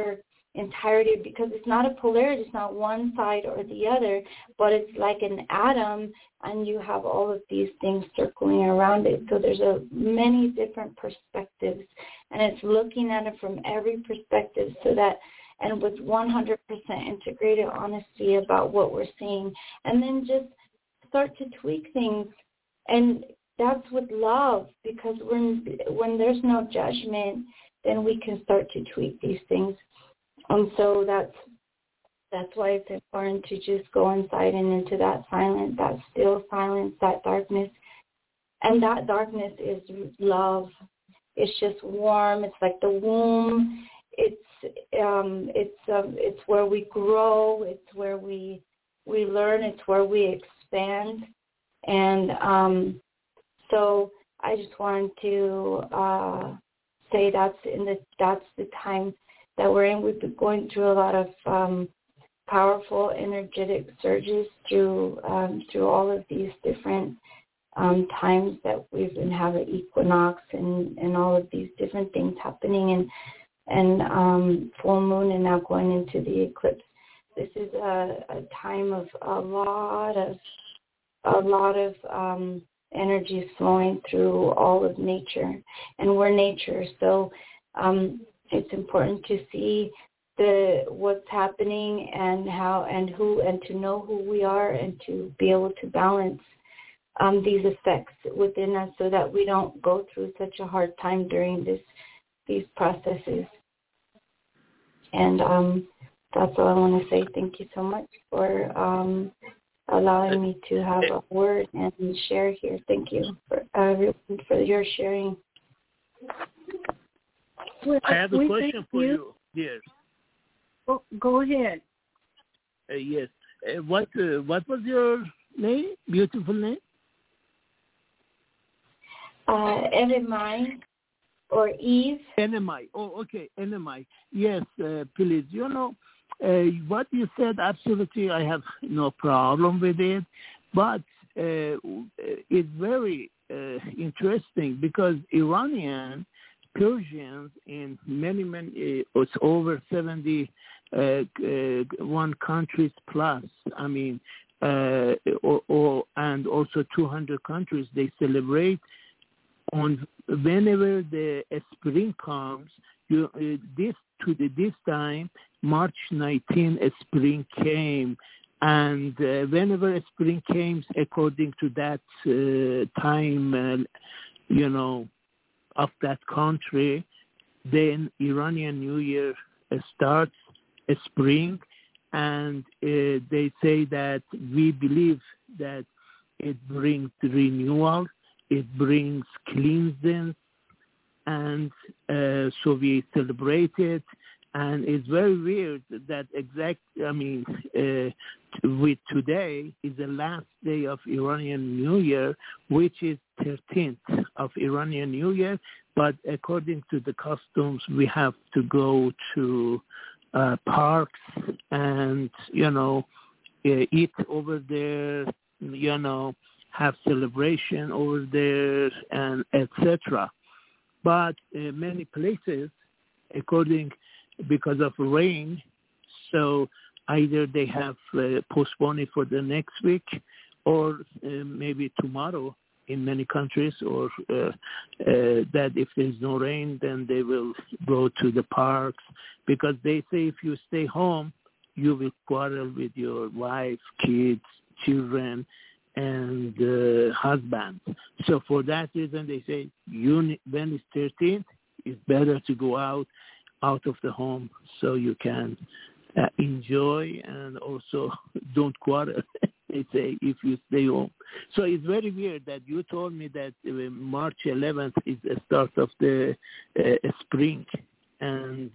entirety, because it's not a polarity, it's not one side or the other, but it's like an atom, and you have all of these things circling around it. So there's many different perspectives, and it's looking at it from every perspective, so that, and with 100% integrated honesty about what we're seeing, and then just start to tweak things. And that's with love, because when there's no judgment, then we can start to tweak these things. And so that's why it's important to just go inside and into that silence, that still silence, that darkness. And that darkness is love. It's just warm. It's like the womb. It's where we grow. It's where we learn. It's where we expand. And so I just wanted to say that's the time that we're in. We've been going through a lot of powerful energetic surges through all of these different times that we've been having equinox and all of these different things happening, and full moon, and now going into the eclipse. This is a time of a lot of energy flowing through all of nature, and we're nature. So it's important to see what's happening and how and who, and to know who we are, and to be able to balance these effects within us, so that we don't go through such a hard time during these processes. And that's all I want to say. Thank you so much for allowing me to have a word and share here. Thank you for everyone for your sharing. I have a question for you. Yes. Oh, go ahead. Yes. What was your name? Beautiful name? Enemai or Eve. Enemai. Oh, okay. Enemai. Yes, please. You know, what you said, absolutely, I have no problem with it. But it's very interesting, because Iranian, Persians in many, it's over 71 countries plus. I mean, and also 200 countries, they celebrate on whenever the spring comes. This time, March 19, spring came, and whenever spring came, according to that time, of that country, then Iranian New Year starts spring, and they say that we believe that it brings renewal, it brings cleansing, and so we celebrate it. And it's very weird that with today is the last day of Iranian New Year, which is 13th of Iranian New Year. But according to the customs, we have to go to parks and, eat over there, have celebration over there, and etc. But many places, because of rain, so either they have postponed it for the next week, or maybe tomorrow in many countries, or that if there's no rain, then they will go to the parks, because they say if you stay home, you will quarrel with your wife, kids, children, and husband. So for that reason, they say when it's 13th, it's better to go out of the home, so you can enjoy and also don't quarrel. They say if you stay home. So it's very weird that you told me that March 11th is the start of the spring, and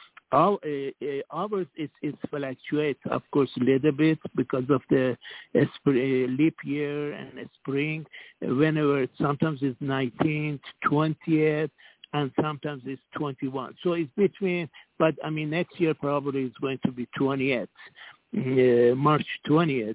ours it fluctuates, of course, a little bit because of the leap year and spring. Whenever sometimes it's 19th, 20th, and sometimes it's 21. So it's between, but next year probably it's going to be 20th, March 20th,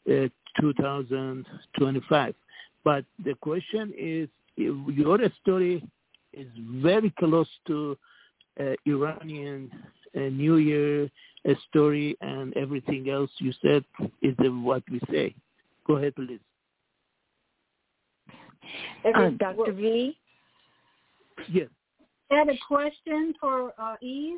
2025. But the question is, your story is very close to Iranian New Year story and everything else you said is what we say. Go ahead, please. Dr. V? Yes. Had a question for Eve?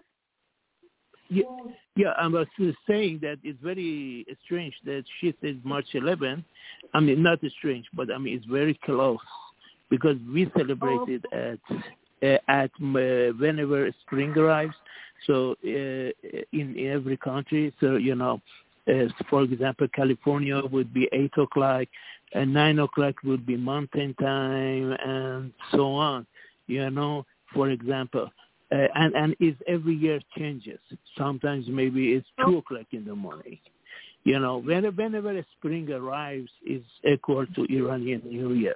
Yeah, I was saying that it's very strange that she said March 11th. I mean, not strange, but I mean, it's very close because we celebrated at whenever spring arrives. So in every country, so, you know, for example, California would be 8 o'clock, and 9 o'clock would be mountain time, and so on, you know, for example. And it's every year changes. Sometimes maybe it's 2 o'clock in the morning. You know, whenever spring arrives, is equal to Iranian New Year.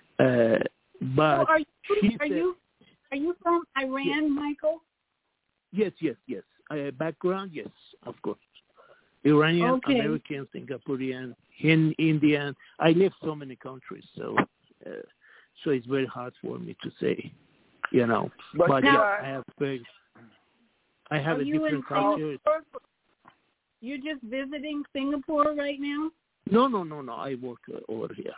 But are you from Iran, yes. Michael? Yes. Background, yes, of course. Iranian, American, Singaporean, Indian. I live so many countries, so it's very hard for me to say, you know. But yeah, I have a different culture. You're just visiting Singapore right now? No. I work over here.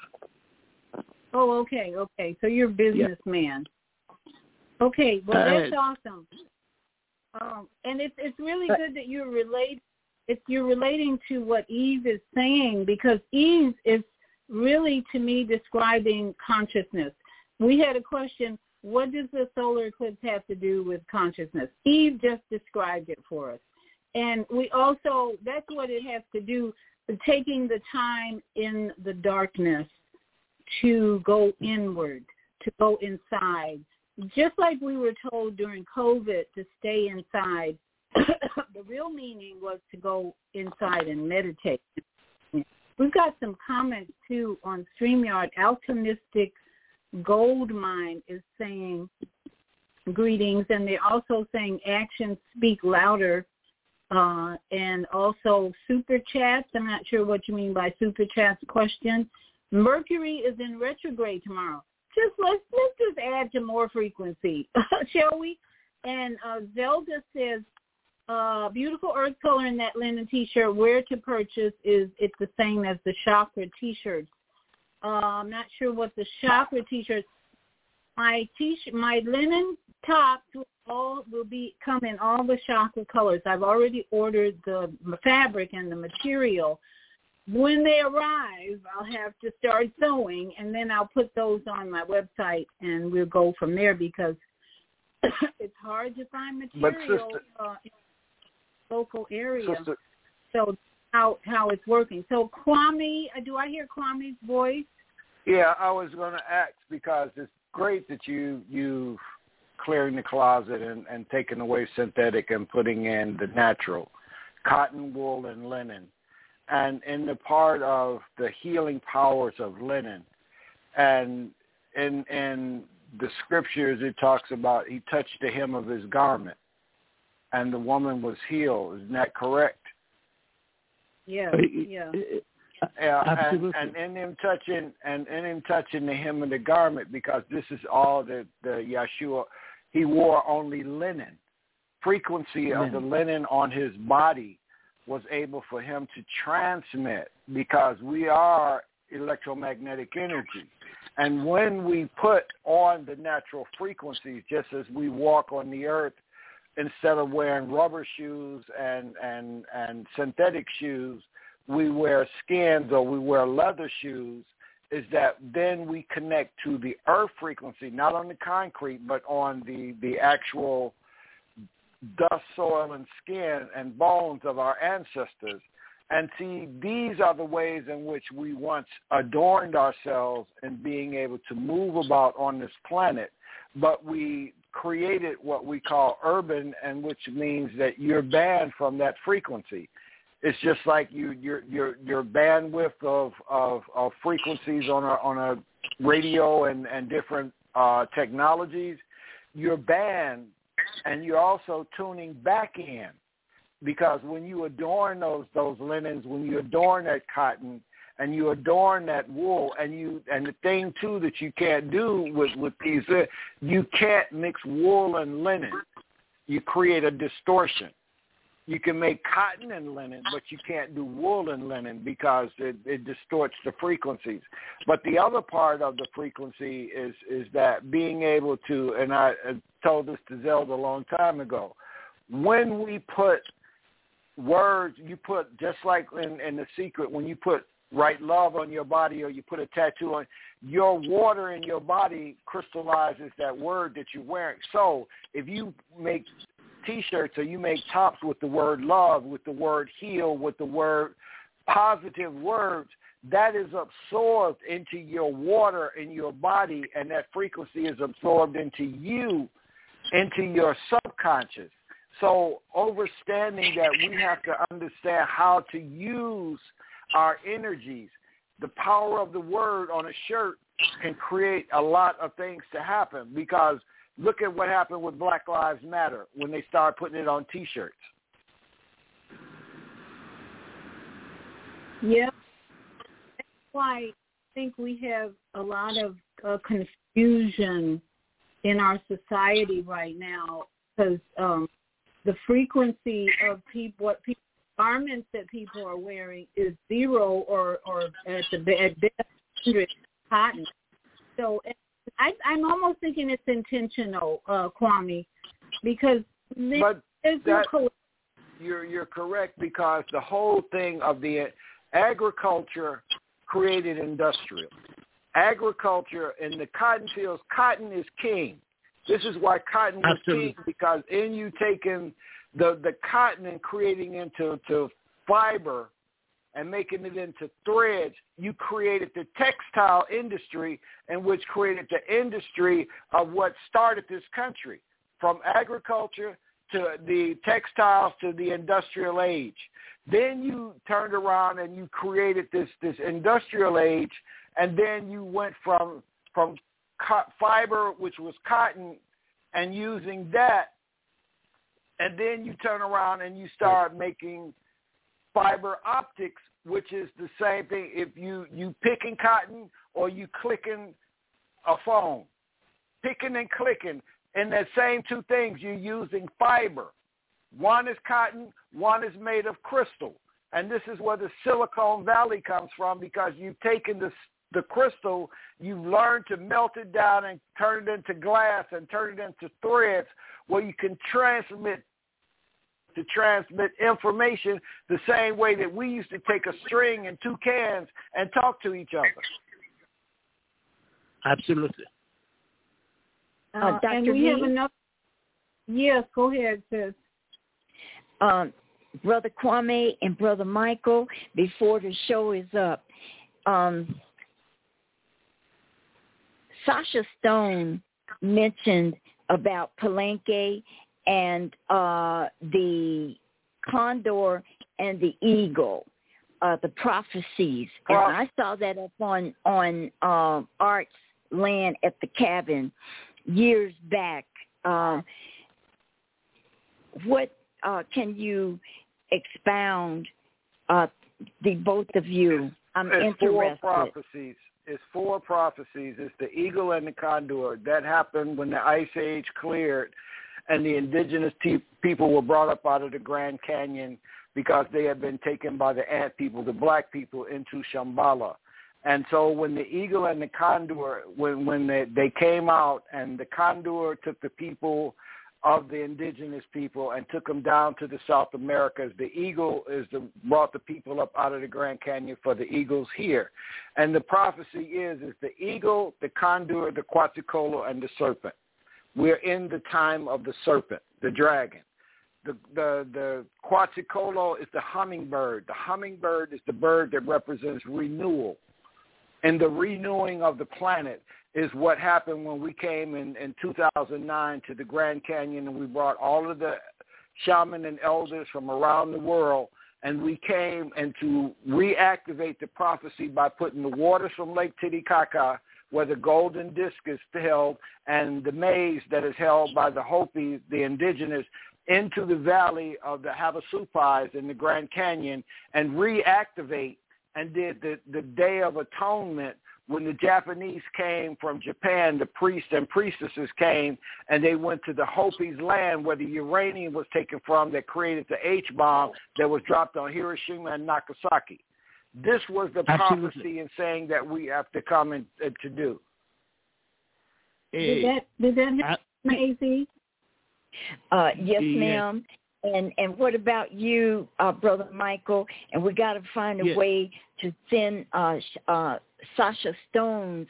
Oh, okay. So you're a businessman. Yeah. Okay, well that's awesome. And it's really good that you're relating to what Eve is saying, because Eve is really, to me, describing consciousness. We had a question, what does the solar eclipse have to do with consciousness? Eve just described it for us. And we also, that's what it has to do, taking the time in the darkness to go inward, to go inside. Just like we were told during COVID to stay inside, the real meaning was to go inside and meditate. We've got some comments, too, on StreamYard. Alchemistic Gold Mine is saying greetings, and they're also saying actions speak louder, and also super chats. I'm not sure what you mean by super chats question. Mercury is in retrograde tomorrow. Let's just add to more frequency, shall we? And Zelda says, beautiful earth color in that linen T-shirt. Where to purchase it's the same as the chakra T-shirts. I'm not sure what the chakra T-shirts. My linen tops will come in all the chakra colors. I've already ordered the fabric and the material. When they arrive, I'll have to start sewing, and then I'll put those on my website, and we'll go from there, because it's hard to find material in the local area. So how it's working. So Kwame, do I hear Kwame's voice? Yeah, I was going to ask, because it's great that you clearing the closet and taking away synthetic and putting in the natural, cotton, wool, and linen. And in the part of the healing powers of linen, and in the scriptures it talks about he touched the hem of his garment, and the woman was healed. Isn't that correct? Yeah. Absolutely. And in him touching the hem of the garment, because this is all that the Yeshua, he wore only linen. Frequency of the linen on his body was able for him to transmit, because we are electromagnetic energy. And when we put on the natural frequencies, just as we walk on the earth, instead of wearing rubber shoes and synthetic shoes, we wear skins or we wear leather shoes, is that then we connect to the earth frequency, not on the concrete, but on the actual dust, soil, and skin and bones of our ancestors. And see, these are the ways in which we once adorned ourselves in being able to move about on this planet, but we created what we call urban, and which means that you're banned from that frequency. It's just like your bandwidth of frequencies on a radio and different technologies. You're banned, and you're also tuning back in, because when you adorn those linens, when you adorn that cotton, and you adorn that wool, and the thing too that you can't do with these, you can't mix wool and linen. You create a distortion. You can make cotton and linen, but you can't do wool and linen because it distorts the frequencies. But the other part of the frequency is that being able to, and I told this to Zelda a long time ago, when we put words, you put, just like in The Secret, when you write love on your body or you put a tattoo on, your water in your body crystallizes that word that you're wearing. So if you make T-shirts or you make tops with the word love, with the word heal, with the word positive words, that is absorbed into your water in your body, and that frequency is absorbed into you, into your subconscious. So understanding that we have to understand how to use our energies. The power of the word on a shirt can create a lot of things to happen, because look at what happened with Black Lives Matter when they started putting it on T-shirts. Yeah. That's why I think we have a lot of confusion in our society right now, because the frequency of what people garments that people are wearing is zero or at best 100 cotton. So I'm almost thinking it's intentional, Kwame, because you're correct, because the whole thing of the agriculture created industrial. Agriculture in the cotton fields, cotton is king. This is why cotton was king, because in you taking the cotton and creating into fiber and making it into threads, you created the textile industry, and which created the industry of what started this country, from agriculture to the textiles to the industrial age. Then you turned around and you created this industrial age, and then you went from fiber, which was cotton, and using that, and then you turn around and you start making fiber optics, which is the same thing. If you picking cotton or you clicking a phone, picking and clicking, and that same two things, you're using fiber. One is cotton, one is made of crystal. And this is where the Silicon Valley comes from, because you've taken the crystal, you've learned to melt it down and turn it into glass and turn it into threads where you can transmit information the same way that we used to take a string and two cans and talk to each other. Absolutely. Dr. And we Lee? have another. Yes, go ahead, sis. Brother Kwame and Brother Michael, before the show is up, Sasha Stone mentioned about Palenque and the condor and the eagle, the prophecies. And I saw that up on Art's land at the cabin years back. What can you expound, the both of you? I'm interested. It's four prophecies. It's the eagle and the condor. That happened when the Ice Age cleared and the indigenous people were brought up out of the Grand Canyon because they had been taken by the ant people, the black people, into Shambhala. And so when the eagle and the condor, when they came out, and the condor took the people of the indigenous people and took them down to the South Americas, the eagle brought the people up out of the Grand Canyon for the eagles here. And the prophecy is the eagle, the condor, the Quetzalcoatl, and the serpent. We're in the time of the serpent, the dragon. The Quetzalcoatl is the hummingbird. The hummingbird is the bird that represents renewal. And the renewing of the planet is what happened when we came in 2009 to the Grand Canyon, and we brought all of the shaman and elders from around the world, and we came and to reactivate the prophecy by putting the waters from Lake Titicaca, where the golden disc is held, and the maize that is held by the Hopi, the indigenous, into the valley of the Havasupais in the Grand Canyon, and reactivate, and did the Day of Atonement, when the Japanese came from Japan, the priests and priestesses came, and they went to the Hopi's land where the uranium was taken from that created the H-bomb that was dropped on Hiroshima and Nagasaki. This was the prophecy in saying that we have to come and to do. Did that happen, AC? Yes, ma'am. And what about you, Brother Michael? And we got to find a way to send Sasha Stone's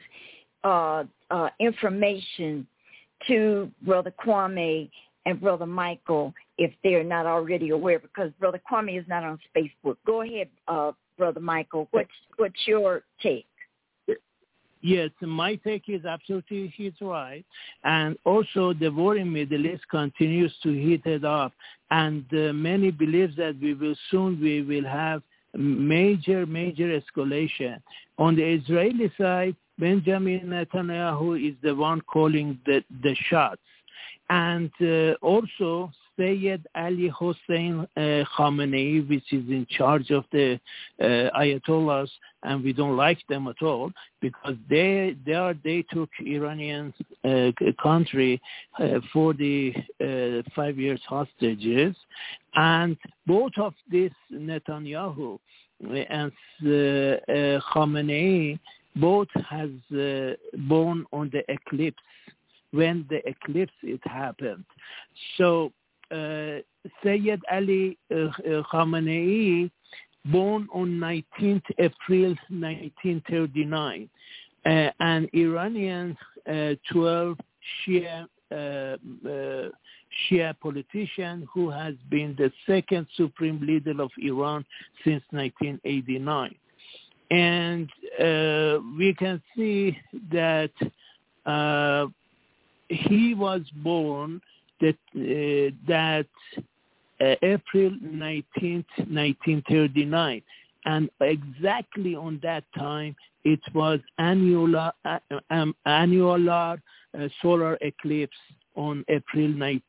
information to Brother Kwame and Brother Michael if they're not already aware, because Brother Kwame is not on Facebook. Go ahead, Brother Michael. What's your take? Yes, my take is absolutely he's right. And also the war in Middle East continues to heat it up. And many believe that we will have major escalation. On the Israeli side, Benjamin Netanyahu is the one calling the shots. And also Sayyid Ali Hossein Khamenei, which is in charge of the Ayatollahs, and we don't like them at all because they took Iranian country for the 5 years hostages, and both of this Netanyahu and Khamenei both has born on the eclipse when the eclipse it happened. So Sayyid Ali Khamenei, born on 19th April 1939, an Iranian 12 Shia politician who has been the second supreme leader of Iran since 1989. And we can see that he was born that April 19th, 1939. And exactly on that time, it was annular solar eclipse on April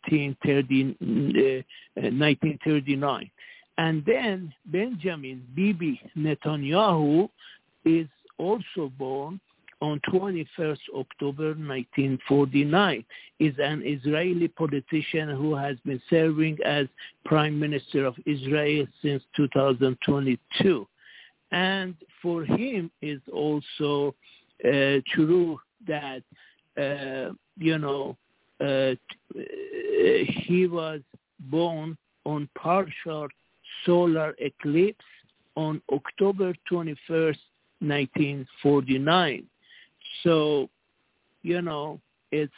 1939. And then Benjamin Bibi Netanyahu is also born on 21st October 1949, is an Israeli politician who has been serving as Prime Minister of Israel since 2022. And for him is also true that, he was born on partial solar eclipse on October 21st, 1949. So, it's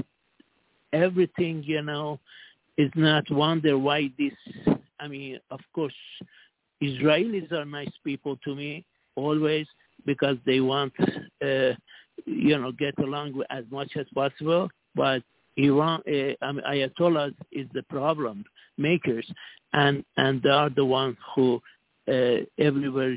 everything, is not wonder why this, of course, Israelis are nice people to me always because they want, get along with as much as possible. But Iran, Ayatollahs is the problem makers, and they are the ones who everywhere,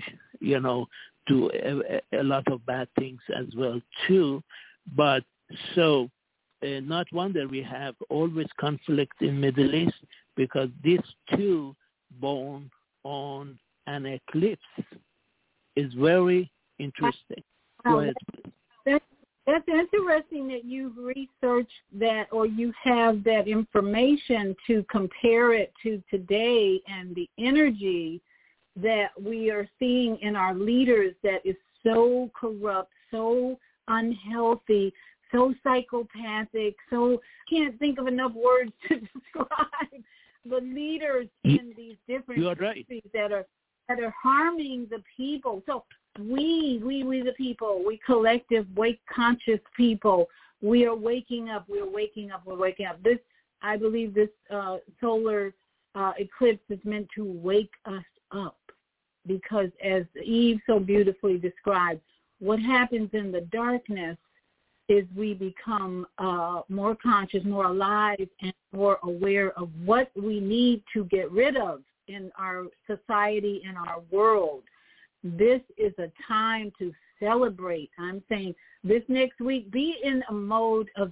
do a lot of bad things as well too. But so not wonder we have always conflict in Middle East because these two born on an eclipse is very interesting. Go ahead, please. That's interesting that you've researched that, or you have that information to compare it to today and the energy that we are seeing in our leaders that is so corrupt, so unhealthy, so psychopathic, so can't think of enough words to describe the leaders in these different countries that are harming the people. So we the people, we collective, wake conscious people, we are waking up. We're waking up. This, I believe, this solar eclipse is meant to wake us up, because as Eve so beautifully described, what happens in the darkness is we become more conscious, more alive, and more aware of what we need to get rid of in our society, in our world. This is a time to celebrate. I'm saying this next week, be in a mode of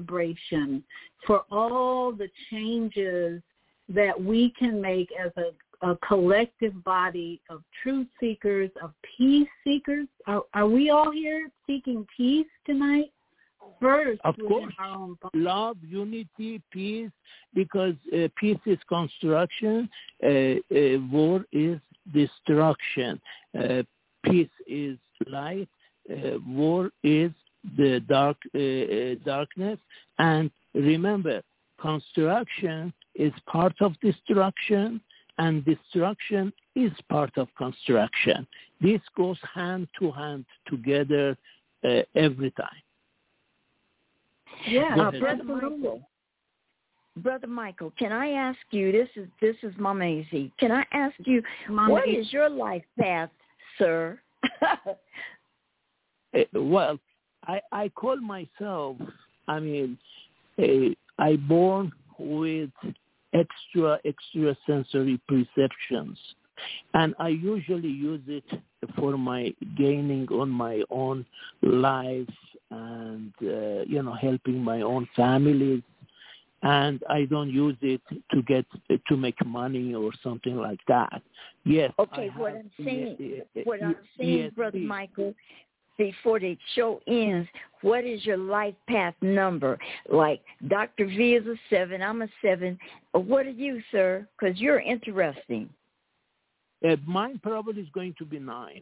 celebration for all the changes that we can make as a collective body of truth seekers, of peace seekers. Are we all here seeking peace tonight? First, of course, our own body. Love, unity, peace, because peace is construction, war is destruction. Peace is light, war is the darkness. And remember, construction is part of destruction, and destruction is part of construction. This goes hand to hand together every time. Yeah, Brother Michael, can I ask you? This is Mama Easy. Can I ask you, what is your life path, sir? Well, I call myself. I mean, I born with extra sensory perceptions, and I usually use it for my gaining on my own life and helping my own families. And I don't use it to make money or something like that. Yes. Okay. What I'm saying, Brother Michael, before the show ends, what is your life path number? Like Dr. V is a 7, I'm a 7. What are you, sir? Because you're interesting. Mine probably is going to be 9.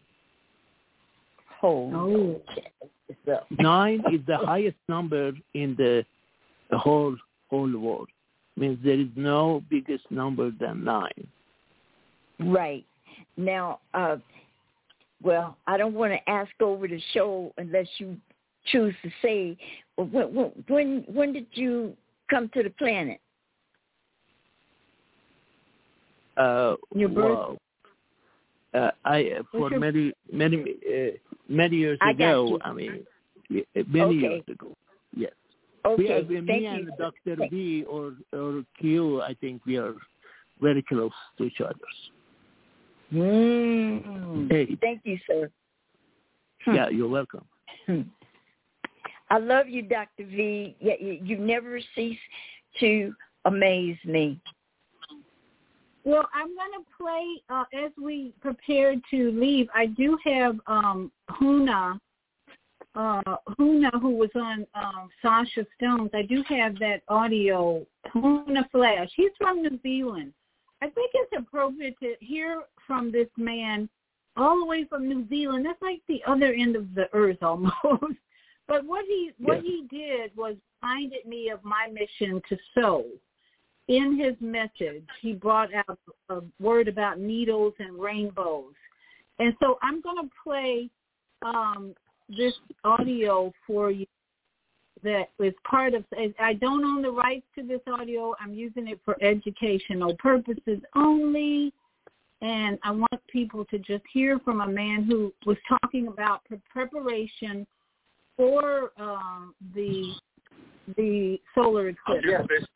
Oh. 9 is the highest number in the whole world. Means there is no biggest number than 9. Right. Now, well, I don't want to ask over the show unless you choose to say, when did you come to the planet? Your birth? For many years ago. I mean, many years ago. Yes. Okay. Me and Dr. B or Q, I think we are very close to each other. Hey. Thank you, sir. Yeah, you're welcome. I love you, Dr. V. You never cease to amaze me. Well, I'm going to play, as we prepare to leave, I do have Huna, who was on Sasha Stones. I do have that audio, Huna Flash. He's from New Zealand. I think it's appropriate to hear from this man all the way from New Zealand. That's like the other end of the earth almost. But what he did was reminded me of my mission to sow. In his message, he brought out a word about needles and rainbows. And so I'm going to play this audio for you that is part of, I don't own the rights to this audio. I'm using it for educational purposes only. And I want people to just hear from a man who was talking about preparation for the solar eclipse.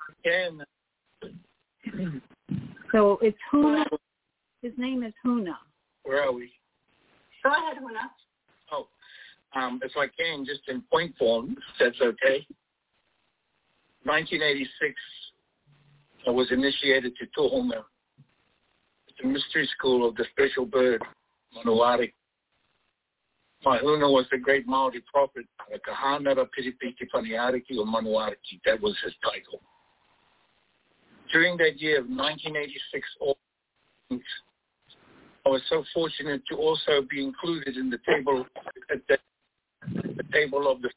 So it's Huna. His name is Huna. Where are we? Go ahead, Huna. Oh, if I can, just in point form, if that's okay. 1986, I was initiated to Tohoma, the mystery school of the special bird, Manawari. My Huna was the great Maori prophet, the Kahanara Piripiti Paniariki or Manuariki. That was his title. During that year of 1986, I was so fortunate to also be included in the table the table of the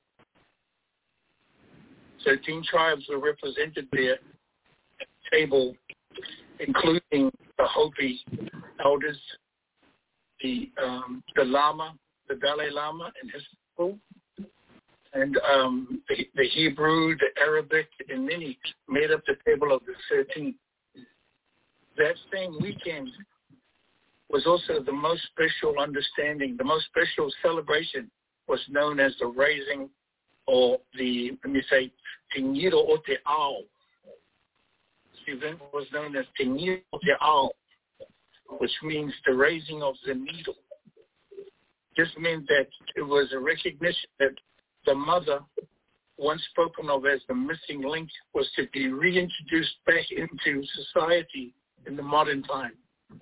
13 tribes were represented there at the table, including the Hopi elders, the Lama, the Dalai Lama and his people, and the Hebrew, the Arabic, and many made up the table of the 13. That same weekend was also the most special understanding, the most special celebration was known as the raising, or the, Tiniro o Te Ao. The event was known as Tiniro o Te Ao, which means the raising of the needle. This meant that it was a recognition that the mother, once spoken of as the missing link, was to be reintroduced back into society in the modern time.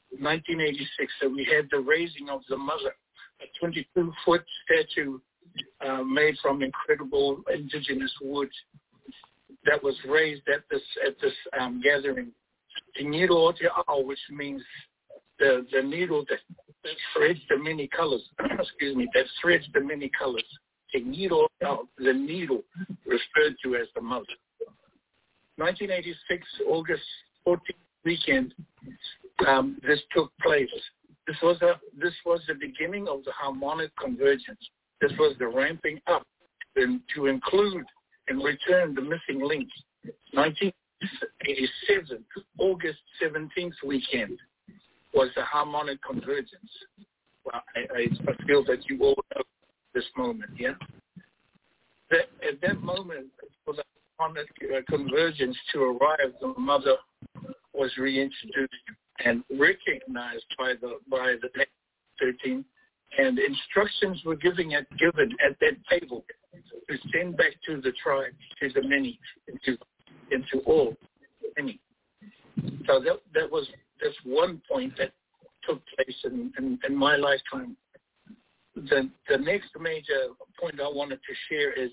1986, so we had the raising of the mother, a 22-foot statue made from incredible indigenous wood that was raised at this gathering. The needle, which means the needle that threads the many colors. Excuse me, that threads the many colors. The needle referred to as the mother. 1986, August 14th weekend, this took place. This was the beginning of the harmonic convergence. This was the ramping up to include and return the missing link. 1987, August 17th weekend was the harmonic convergence. Well, I feel that you all know this moment, yeah? At that moment, for the harmonic convergence to arrive, the mother was reintroduced and recognized by the 13, and instructions were given at that table to send back to the tribe, to the many, into all many. So that's one point that took place in my lifetime. The next major point I wanted to share is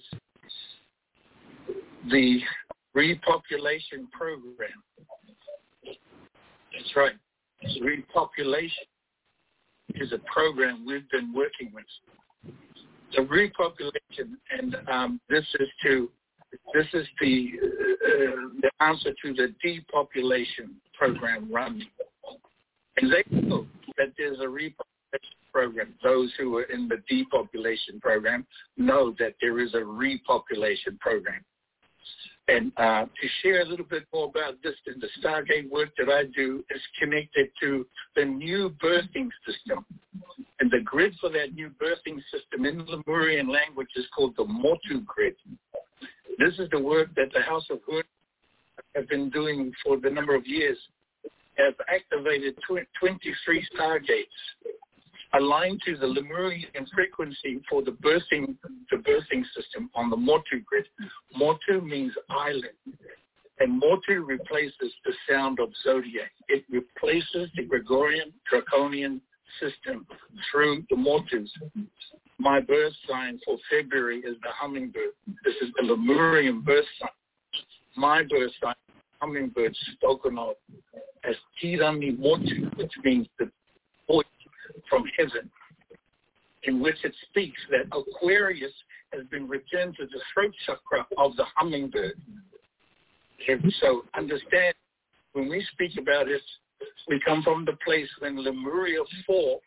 the repopulation program. That's right. Repopulation is a program we've been working with. The repopulation, and this is the answer to the depopulation program running. And they know that there's a repopulation program. Those who are in the depopulation program know that there is a repopulation program. And to share a little bit more about this, the Stargate work that I do is connected to the new birthing system. And the grid for that new birthing system in Lemurian language is called the Motu grid. This is the work that the House of Hood have been doing for the number of years. Have activated 23 Stargates aligned to the Lemurian frequency for the birthing system on the Motu grid. Motu means island, and Motu replaces the sound of zodiac. It replaces the Gregorian draconian system through the Motus. My birth sign for February is the hummingbird. This is the Lemurian birth sign. My birth sign, hummingbird, spoken of as Tirani Motu, which means the voice from heaven, in which it speaks that Aquarius has been returned to the throat chakra of the hummingbird. And so understand, when we speak about it, we come from the place when Lemuria fell,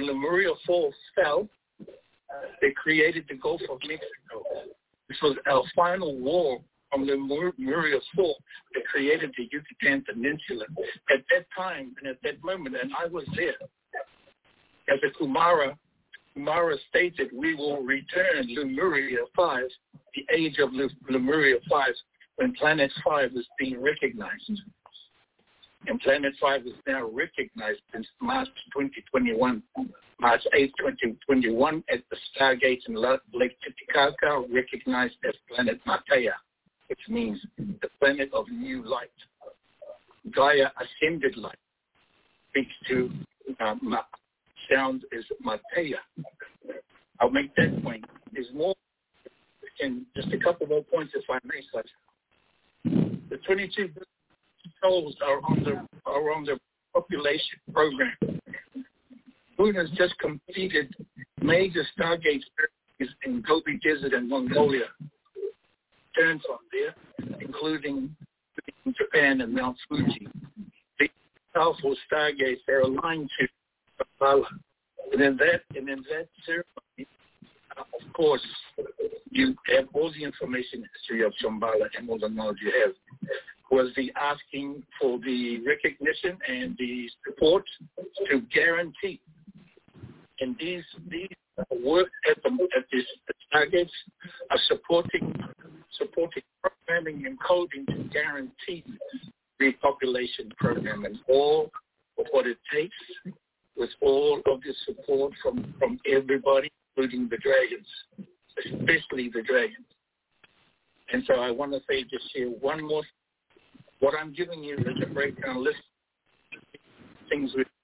they created the Gulf of Mexico. This was our final war from Lemuria fall that created the Yucatan Peninsula. At that time and at that moment, and I was there, as a Kumara stated, we will return Lemuria 5, the age of Lemuria 5, when Planet 5 is being recognized. And Planet 5 is now recognized since March 2021, March 8, 2021, at the Stargate in Lake Titicaca, recognized as Planet Matea, which means the planet of new light. Gaia ascended light speaks to sound is Matea. I'll make that point. There's more, and just a couple more points if I may, such. The 22 souls are on the population program. Moon has just completed major Stargate surveys in Gobi Desert and Mongolia. Turns on there, including Japan and Mount Fuji. The powerful Stargates are aligned to Shambhala. And in that ceremony, of course, you have all the information history of Shambhala and all the knowledge you have. Was the asking for the recognition and the support to guarantee. And these work at these Stargates are supporting programming and coding to guarantee the population program and all of what it takes, with all of the support from everybody, including the dragons, especially the dragons. And so I want to say, just share one more. What I'm giving you is a breakdown list of things we've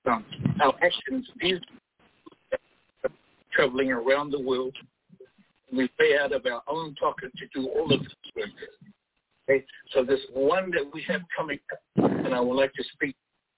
our actions, these traveling around the world, we pay out of our own pocket to do all of this work. Okay? So this one that we have coming up, and I would like to speak.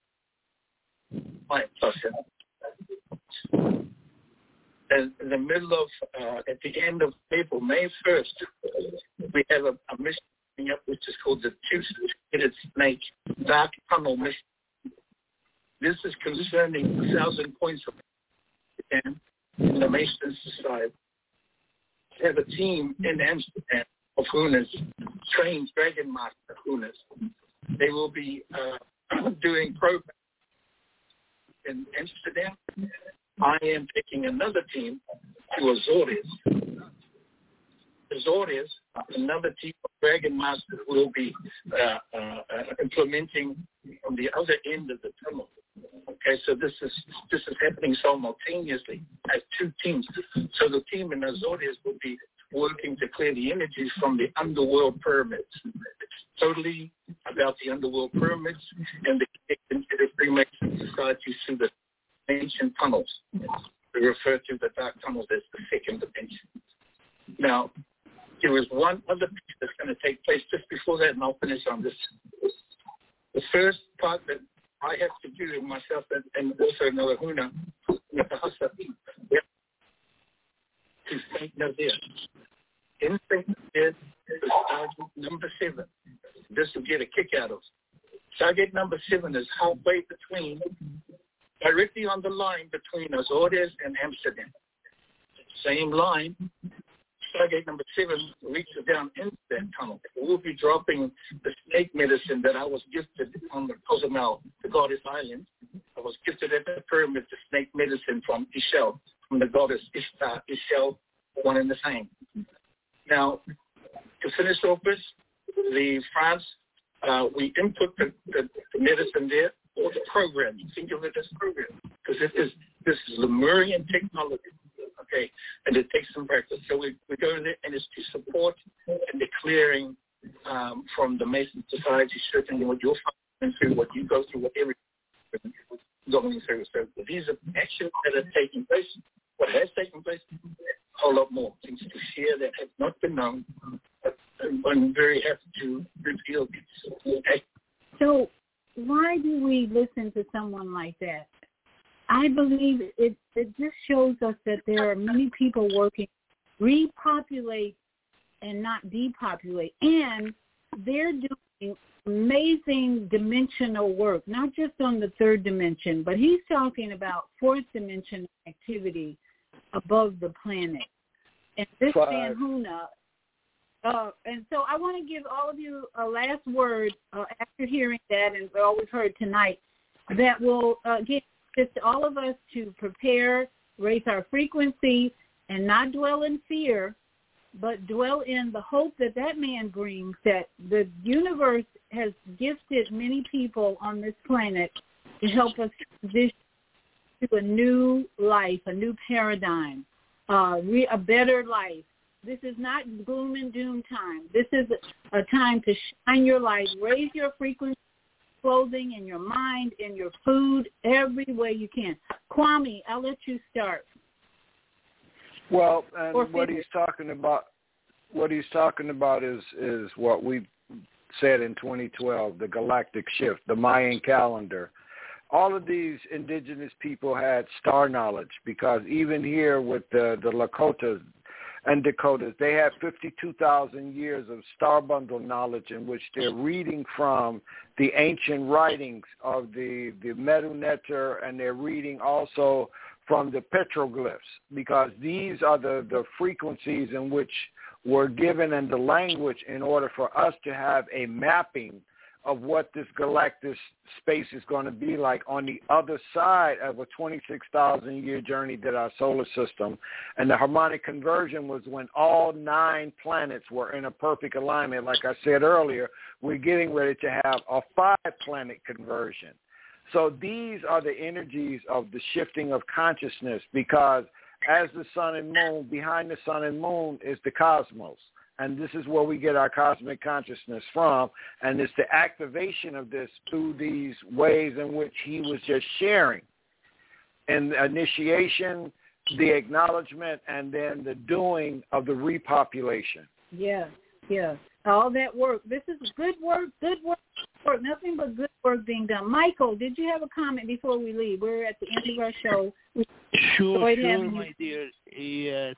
In the middle of, at the end of April, May 1st, we have a mission coming up which is called the Two-Headed Snake Dark Tunnel Mission. This is concerning 1,000 points of in the Mason Society. We have a team in Amsterdam of Hunas, trained Dragon Master Hunas. They will be doing programs in Amsterdam. I am taking another team to Azores. Azores, another team of Dragon Masters will be implementing on the other end of the tunnel. Okay, so this is happening simultaneously as two teams. So the team in Azores will be working to clear the energies from the underworld pyramids. It's totally about the underworld pyramids and the connection to the Freemason society through the ancient tunnels. We refer to the dark tunnels as the second dimension. Now, there is one other piece that's going to take place just before that, and I'll finish on this. The first part that I have to do myself and also Noah Huna, to St. Nazaire. In St. Nazaire, Stargate number 7. This will get a kick out of. Stargate number 7 is halfway between, directly on the line between Azores and Amsterdam. Same line. Stargate number 7 reaches down into that tunnel. We'll be dropping the snake medicine that I was gifted on the Cozumel, the goddess island. I was gifted at the pyramid the snake medicine from Ishel, from the goddess Ishtar, Ishel, one and the same. Now, to finish off this, France, we input the medicine there, or the program. You think of it as program, because this is Lemurian technology. Okay, and it takes some practice. So we go there, and it's to support and the clearing from the Mason Society, certainly what you're going through, what you go through, what everything going through. So these are actions that are taking place. What has taken place, a whole lot more things to share that have not been known. But I'm very happy to reveal these. So why do we listen to someone like that? I believe it just shows us that there are many people working repopulate and not depopulate. And they're doing amazing dimensional work, not just on the third dimension, but he's talking about fourth dimension activity above the planet. And this Van Huna, and so I want to give all of you a last word after hearing that and all we've heard tonight that will get just all of us to prepare, raise our frequency, and not dwell in fear, but dwell in the hope that that man brings, that the universe has gifted many people on this planet to help us transition to a new life, a new paradigm, a better life. This is not gloom and doom time. This is a time to shine your light, raise your frequency, clothing, in your mind, in your food, every way you can. Kwame, I'll let you start. Well, and what he's talking about is what we said in 2012, the galactic shift, the Mayan calendar. All of these indigenous people had star knowledge because even here with the Lakotas and Dakotas, they have 52,000 years of star bundle knowledge in which they're reading from the ancient writings of the Medu Neter, and they're reading also from the petroglyphs because these are the frequencies in which were given and the language in order for us to have a mapping of what this galactic space is going to be like on the other side of a 26,000-year journey that our solar system. And the harmonic conversion was when all 9 planets were in a perfect alignment. Like I said earlier, we're getting ready to have a 5-planet conversion. So these are the energies of the shifting of consciousness because as the sun and moon, behind the sun and moon is the cosmos. And this is where we get our cosmic consciousness from. And it's the activation of this through these ways in which he was just sharing. in the initiation, the acknowledgement, and then the doing of the repopulation. Yes, yes. All that work. This is good work, nothing but good work being done. Michael, did you have a comment before we leave? We're at the end of our show. Sure, my dear. Yes.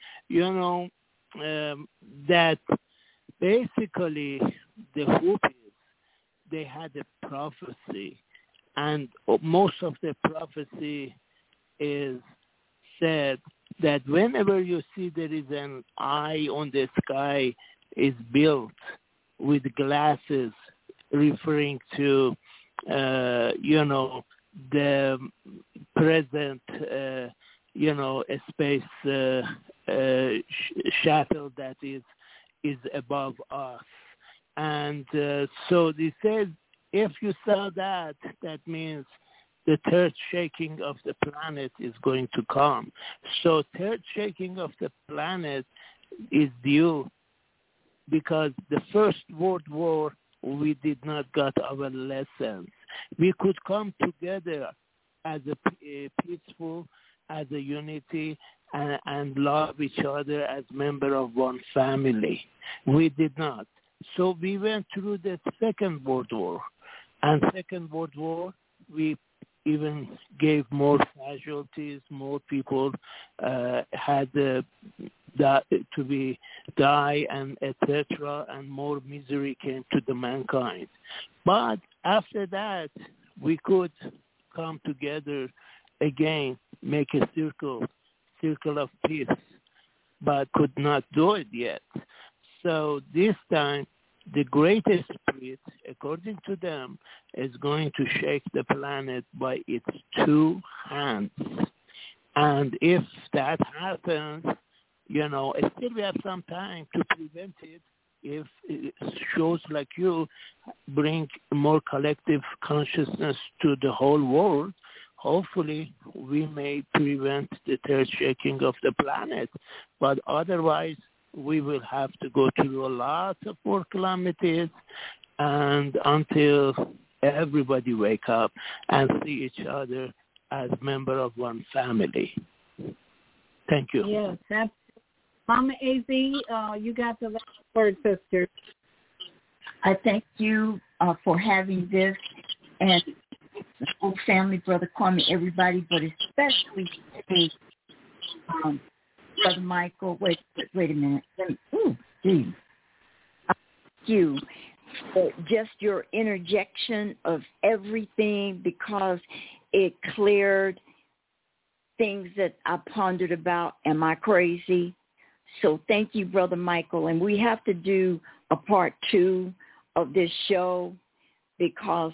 That basically the Hopis, they had a prophecy, and most of the prophecy is said that whenever you see there is an eye on the sky is built with glasses, referring to, the present, a space shuttle that is above us. And so they said, if you saw that, that means the third shaking of the planet is going to come. So third shaking of the planet is due because the First World War, we did not get our lessons. We could come together as a peaceful, as a unity, and love each other as member of one family. We did not. So we went through the Second World War. And Second World War, we even gave more casualties, more people had to die, and etc., and more misery came to the mankind. But after that, we could come together again, make a circle of peace, but could not do it yet. So this time, the greatest spirit, according to them, is going to shake the planet by its two hands. And if that happens, still we have some time to prevent it. If shows like you bring more collective consciousness to the whole world, hopefully we may prevent the third shaking of the planet. But otherwise, we will have to go through a lot of more calamities, and until everybody wake up and see each other as member of one family. Thank you. Yes, that's Mama AZ, you got the last word, sister. I thank you for having this, and the whole family, Brother Kwame, everybody, but especially today, Brother Michael. Wait a minute. Thank you for just your interjection of everything, because it cleared things that I pondered about. Am I crazy? So thank you, Brother Michael. And we have to do a part 2 of this show because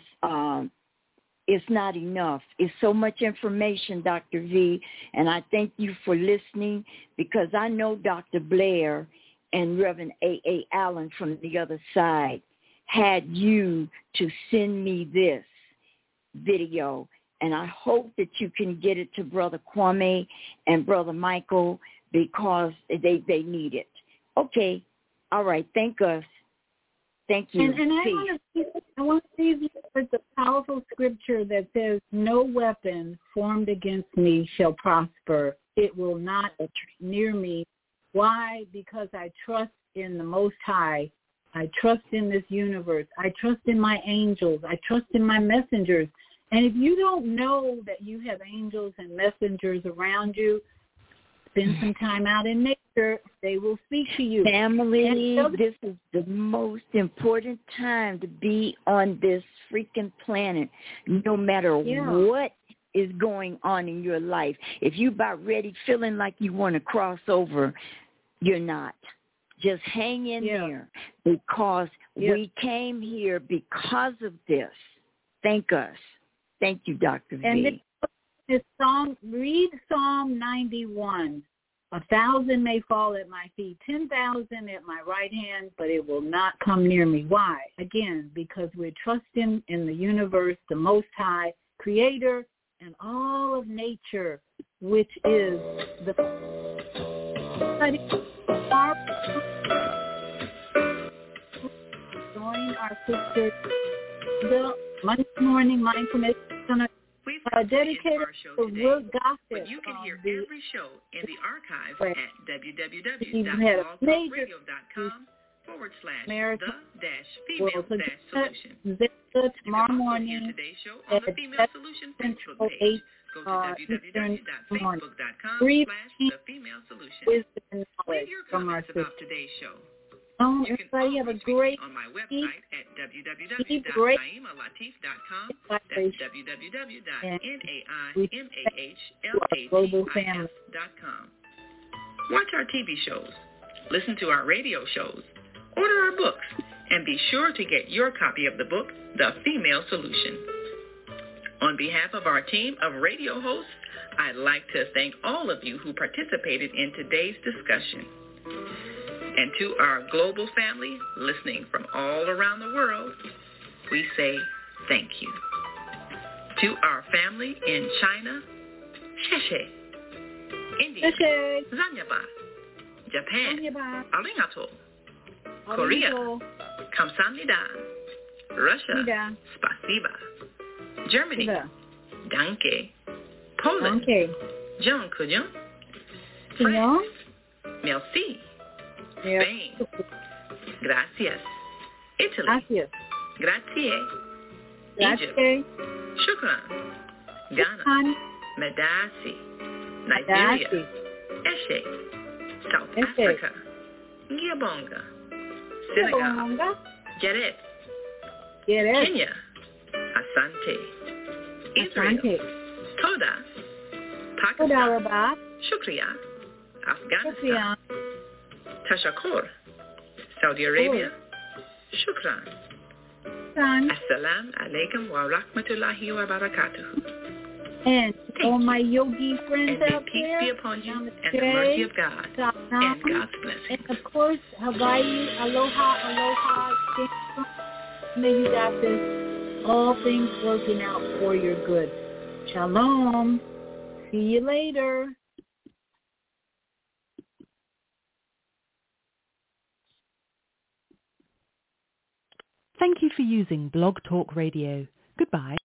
it's not enough. It's so much information, Dr. V, and I thank you for listening, because I know Dr. Blair and Reverend A.A. Allen from the other side had you to send me this video, and I hope that you can get it to Brother Kwame and Brother Michael, because they need it. Okay. All right. Thank us. Thank you. And I want to leave you with the powerful scripture that says, no weapon formed against me shall prosper. It will not near me. Why? Because I trust in the Most High. I trust in this universe. I trust in my angels. I trust in my messengers. And if you don't know that you have angels and messengers around you, spend some time out in nature. They will speak to you. Family, this is the most important time to be on this freaking planet, no matter what is going on in your life. If you about ready, feeling like you want to cross over, you're not. Just hang in there, because we came here because of this. Thank us. Thank you, Dr. V. This song, read Psalm 91. 1,000 may fall at my feet, 10,000 at my right hand, but it will not come near me. Why? Again, because we're trusting in the universe, the Most High, Creator, and all of nature, which is the... Join our sister, the Monday Morning Mindfulness. We've dedicated to real gossip. But you can hear every show in the archive Right. at www.blogtalkradio.com/the-female-solution. Tomorrow morning Today's show on the Female Solution Facebook page. Go to www.facebook.com/the-female-solution. Wisdom and Leave knowledge your from our comments about sister. today's show. Everybody have a great on my website at www.naimalatif.com. That's www.naimalatif.com. Watch our TV shows, listen to our radio shows, order our books, and be sure to get your copy of the book, The Female Solution. On behalf of our team of radio hosts, I'd like to thank all of you who participated in today's discussion. And to our global family listening from all around the world, we say thank you. To our family in China, Sheshe. India, Zanyaba. Japan, Arigato. Korea, Kamsamnida. Russia, Spasiba. Germany, Danke. Poland, John Kujon. France, Merci. Spain, gracias. Italy, grazie. Egypt, shukran. Ghana, medasi. Nigeria, eshe. South Africa, ngiyabonga. Senegal, Jared. Kenya, asante. Israel, toda. Pakistan, shukriya. Afghanistan, Tashakur. Saudi Arabia, shukran. Assalamu alaikum wa rahmatullahi wa barakatuhu. And all my yogi friends and out peace there, be upon you, and the mercy of God, and God's blessing. And of course, Hawaii, aloha, aloha. May you got this. All things working out for your good. Shalom. See you later. Thank you for using Blog Talk Radio. Goodbye.